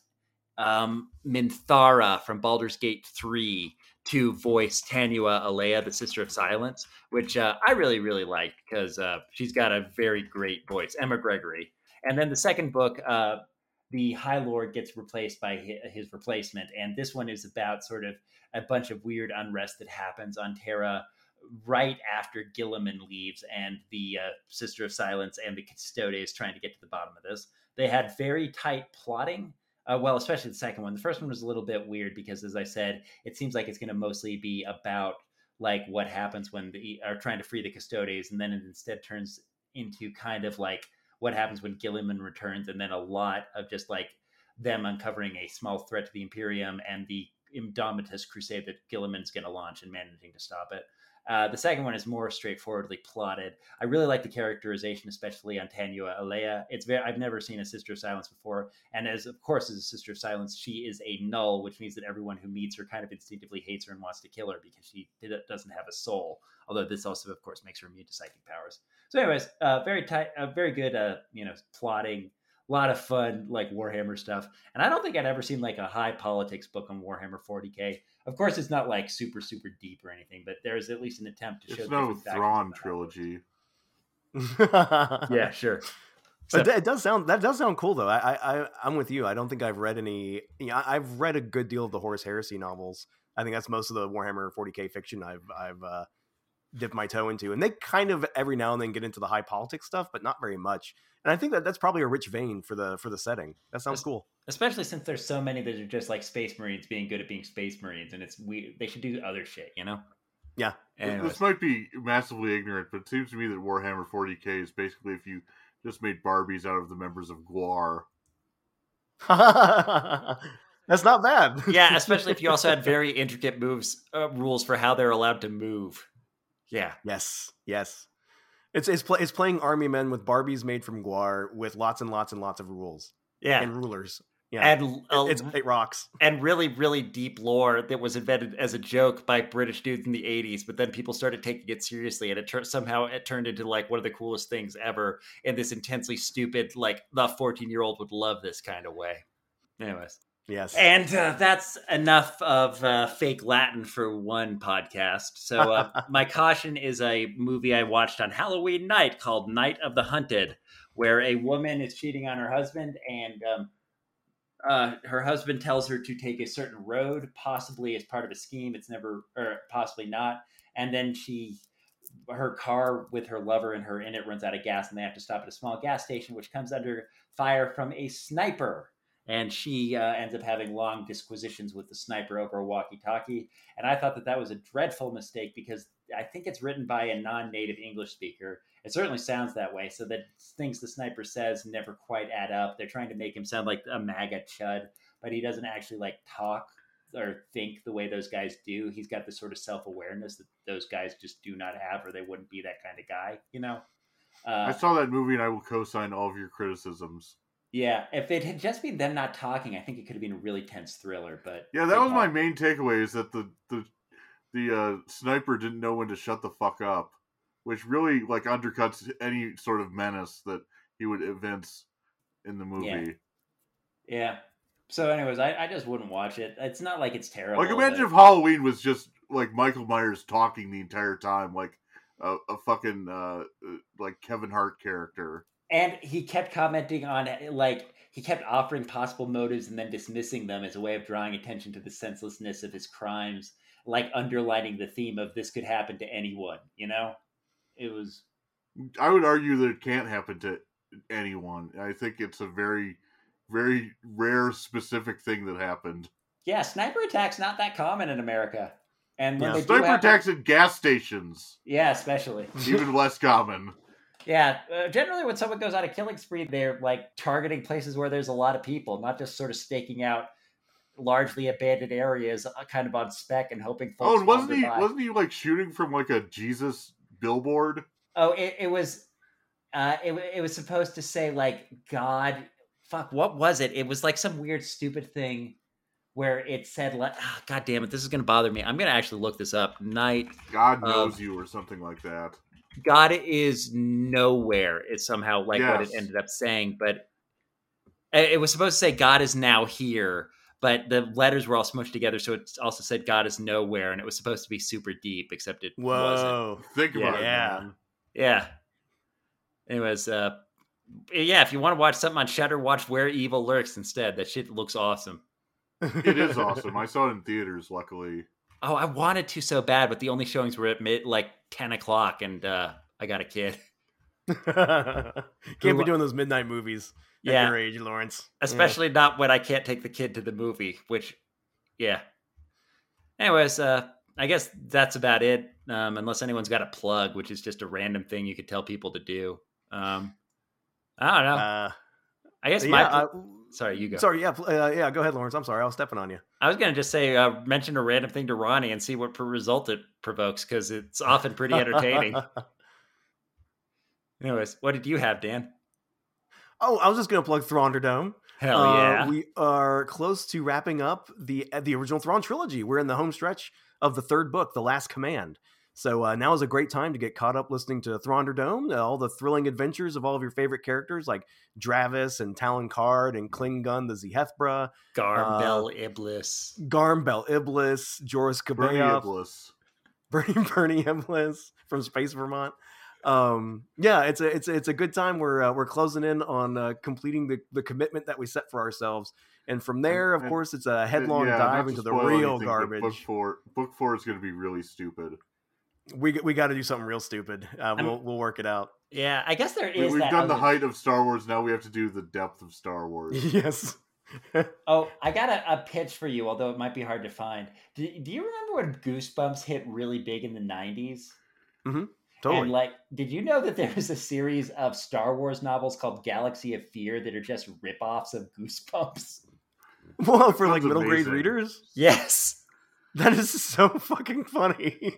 um, Minthara from Baldur's Gate three to voice Tanua Alea, the Sister of Silence, which uh, I really, really liked because uh, she's got a very great voice, Emma Gregory. And then the second book, uh, the High Lord gets replaced by his replacement. And this one is about sort of a bunch of weird unrest that happens on Terra right after Guilliman leaves and the uh, Sister of Silence and the Custodes trying to get to the bottom of this. They had very tight plotting. Uh, well, especially the second one. The first one was a little bit weird because, as I said, it seems like it's going to mostly be about like what happens when they are trying to free the Custodes, and then it instead turns into kind of like what happens when Guilliman returns, and then a lot of just like them uncovering a small threat to the Imperium and the Indomitus crusade that Guilliman's going to launch and managing to stop it. Uh, the second one is more straightforwardly plotted. I really like the characterization, especially on Tanua Alea. It's very, I've never seen a Sister of Silence before. And as, of course, as a Sister of Silence, she is a null, which means that everyone who meets her kind of instinctively hates her and wants to kill her because she doesn't have a soul. Although this also, of course, makes her immune to psychic powers. So anyways, uh, very tight, uh, very good, uh, you know, plotting. A lot of fun, like Warhammer stuff. And I don't think I'd ever seen like a high politics book on Warhammer forty K. Of course, it's not like super, super deep or anything, but there's at least an attempt to show. It's no Thrawn trilogy. Yeah, sure. But it does sound that does sound cool though. I I I'm with you. I don't think I've read any. You know, I've read a good deal of the Horus Heresy novels. I think that's most of the Warhammer forty K fiction I've I've uh, dipped my toe into, and they kind of every now and then get into the high politics stuff, but not very much. And I think that that's probably a rich vein for the for the setting. That sounds cool. Especially since there's so many that are just like Space Marines being good at being Space Marines, and it's we they should do other shit, you know? Yeah. Anyways. This might be massively ignorant, but it seems to me that Warhammer forty K is basically if you just made Barbies out of the members of Gwar. That's not bad. Yeah, especially if you also had very intricate moves uh, rules for how they're allowed to move. Yeah. Yes. Yes. It's it's, pl- it's playing army men with Barbies made from Gwar with lots and lots and lots of rules. Yeah. And rulers. Yeah. And uh, it, it's, it rocks. And really, really deep lore that was invented as a joke by British dudes in the eighties, but then people started taking it seriously, and it tur- somehow it turned into like one of the coolest things ever in this intensely stupid, like the fourteen-year-old would love this kind of way. Anyways. Yes. And uh, that's enough of uh, fake Latin for one podcast. So uh, my caution is a movie I watched on Halloween night called Night of the Hunted, where a woman is cheating on her husband, and um, uh, her husband tells her to take a certain road, possibly as part of a scheme. It's never, or possibly not. And then she, her car with her lover and her in it runs out of gas, and they have to stop at a small gas station, which comes under fire from a sniper. And she uh, ends up having long disquisitions with the sniper over a walkie-talkie. And I thought that that was a dreadful mistake because I think it's written by a non-native English speaker. It certainly sounds that way. So that things the sniper says never quite add up. They're trying to make him sound like a MAGA chud, but he doesn't actually like talk or think the way those guys do. He's got this sort of self-awareness that those guys just do not have, or they wouldn't be that kind of guy, you know? Uh, I saw that movie and I will co-sign all of your criticisms. Yeah, if it had just been them not talking, I think it could have been a really tense thriller. But yeah, that was my main takeaway: is that the the the uh, sniper didn't know when to shut the fuck up, which really like undercuts any sort of menace that he would evince in the movie. Yeah. yeah. So, anyways, I, I just wouldn't watch it. It's not like it's terrible. Like, imagine but... if Halloween was just like Michael Myers talking the entire time, like a, a fucking uh, like Kevin Hart character. And he kept commenting on, like, he kept offering possible motives and then dismissing them as a way of drawing attention to the senselessness of his crimes, like underlining the theme of this could happen to anyone, you know? It was... I would argue that it can't happen to anyone. I think it's a very, very rare, specific thing that happened. Yeah, sniper attacks not that common in America. And when yeah, they sniper do happen... attacks at gas stations. Yeah, especially. Even less common. Yeah, uh, generally when someone goes on a killing spree, they're like targeting places where there's a lot of people, not just sort of staking out largely abandoned areas, uh, kind of on spec and hoping folks. Oh, and wasn't he? by. Wasn't he like shooting from like a Jesus billboard? Oh, it, it was. Uh, it it was supposed to say like God. Fuck, what was it? It was like some weird, stupid thing where it said like, oh, God damn it, this is gonna bother me. I'm gonna actually look this up. Night. God knows of... you, or something like that. God is nowhere. It's somehow like yes. what it ended up saying, but it was supposed to say God is now here, but the letters were all smushed together, so it also said God is nowhere, and it was supposed to be super deep, except it Whoa. wasn't. Think yeah. about it, yeah. man. Yeah. Anyways, uh, yeah, if you want to watch something on Shudder, watch Where Evil Lurks instead. That shit looks awesome. It is awesome. I saw it in theaters, luckily. Oh, I wanted to so bad, but the only showings were at mid, like ten o'clock, and uh, I got a kid. Can't be doing those midnight movies at yeah. your age, Lawrence. Especially yeah. not when I can't take the kid to the movie, which, yeah. Anyways, uh, I guess that's about it, um, unless anyone's got a plug, which is just a random thing you could tell people to do. Um, I don't know. Uh, I guess my... Yeah, uh, sorry, you go. Sorry, yeah, uh, yeah. Go ahead, Lawrence. I'm sorry, I was stepping on you. I was going to just say, uh, mention a random thing to Ronnie and see what result it provokes, because it's often pretty entertaining. Anyways, what did you have, Dan? Oh, I was just going to plug Thrawnderdome. Hell uh, yeah. We are close to wrapping up the the original Thrawn trilogy. We're in the home stretch of the third book, The Last Command. So uh, now is a great time to get caught up listening to Thrawnderdome, uh, all the thrilling adventures of all of your favorite characters like Dravis and Talon Card and Klingon the Zhethbra. Garmbel uh, Iblis. Garmbel Iblis, Joris Bernie Kabeyev. Iblis. Bernie Bernie Iblis from Space Vermont. Um, yeah, it's a it's a, it's a good time. We're uh, we're closing in on uh, completing the, the commitment that we set for ourselves, and from there, of and, course, it's a headlong yeah, dive into the real anything, garbage. Book four, book four is going to be really stupid. We we got to do something real stupid. Uh, we'll we'll work it out. Yeah, I guess there We, is. we've that done the other- height of Star Wars. Now we have to do the depth of Star Wars. Yes. Oh, I got a, a pitch for you, although it might be hard to find. Do, do you remember when Goosebumps hit really big in the nineties? Mm-hmm. Totally. And like, did you know that there was a series of Star Wars novels called Galaxy of Fear that are just ripoffs of Goosebumps? Well, for like Sounds middle grade amazing. readers, Yes. that is so fucking funny.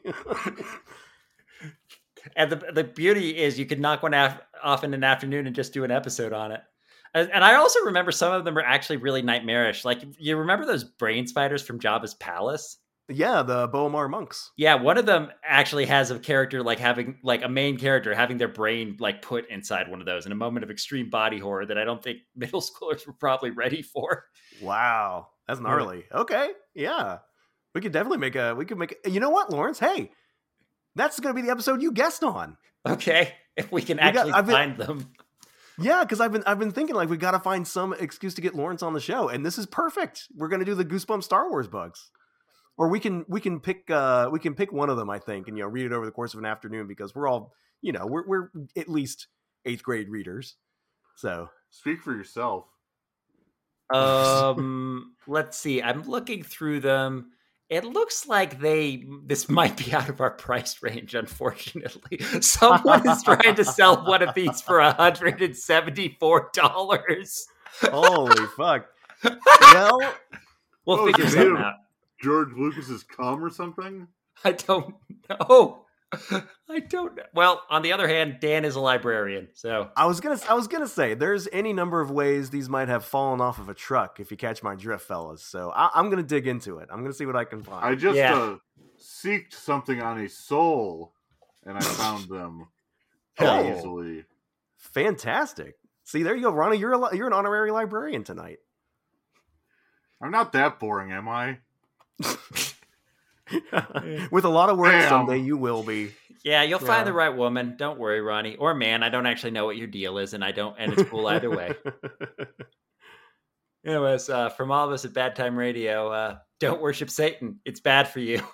And the the beauty is you could knock one af- off in an afternoon and just do an episode on it. And, and I also remember some of them are actually really nightmarish. Like, you remember those brain spiders from Jabba's palace? Yeah, the Boamar monks. Yeah, one of them actually has a character like having like a main character having their brain like put inside one of those in a moment of extreme body horror that I don't think middle schoolers were probably ready for. Wow, that's gnarly. Okay, yeah, we could definitely make a. We could make. A, you know what, Lawrence? Hey, that's going to be the episode you guessed on. Okay, if we can We got- actually I've been- find them. Yeah, because I've been I've been thinking like we got to find some excuse to get Lawrence on the show, and this is perfect. We're going to do the Goosebumps Star Wars bugs, or we can we can pick uh we can pick one of them, I think, and you know read it over the course of an afternoon because we're all you know we're we're at least eighth grade readers. So Speak for yourself. Um, let's see. I'm looking through them. It looks like they this might be out of our price range, unfortunately. Someone is trying to sell one of these for one hundred seventy-four dollars. holy fuck. Well, We'll Oh, figure it's something him. out. George Lucas's cum or something? I don't know. I don't know. Well, on the other hand, Dan is a librarian, so I was gonna I was gonna say there's any number of ways these might have fallen off of a truck if you catch my drift, fellas. So I, I'm gonna dig into it. I'm gonna see what I can find. I just Yeah. uh, seeked something on a soul, and I found them Oh. easily. Fantastic. See, there you go, Ronnie. You're a, li- you're an honorary librarian tonight. I'm not that boring, am I? With a lot of work Damn. someday, you will be. yeah, you'll find Yeah. the right woman. Don't worry, Ronnie. Or man, I don't actually know what your deal is, and I don't and it's cool either way. Anyways, uh, from all of us at Bad Time Radio, uh, don't worship Satan. It's bad for you.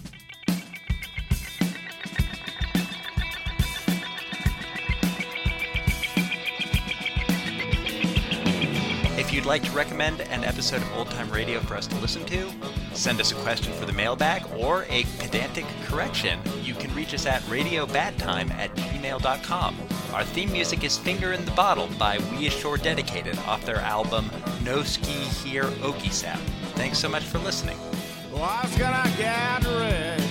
If you'd like to recommend an episode of Old Time Radio for us to listen to, send us a question for the mailbag, or a pedantic correction, you can reach us at radiobadtime at gmail dot com. Our theme music is Finger in the Bottle by We Ashore Dedicated off their album No Ski Here Okie Sap. Thanks so much for listening. Well, I was gonna get rich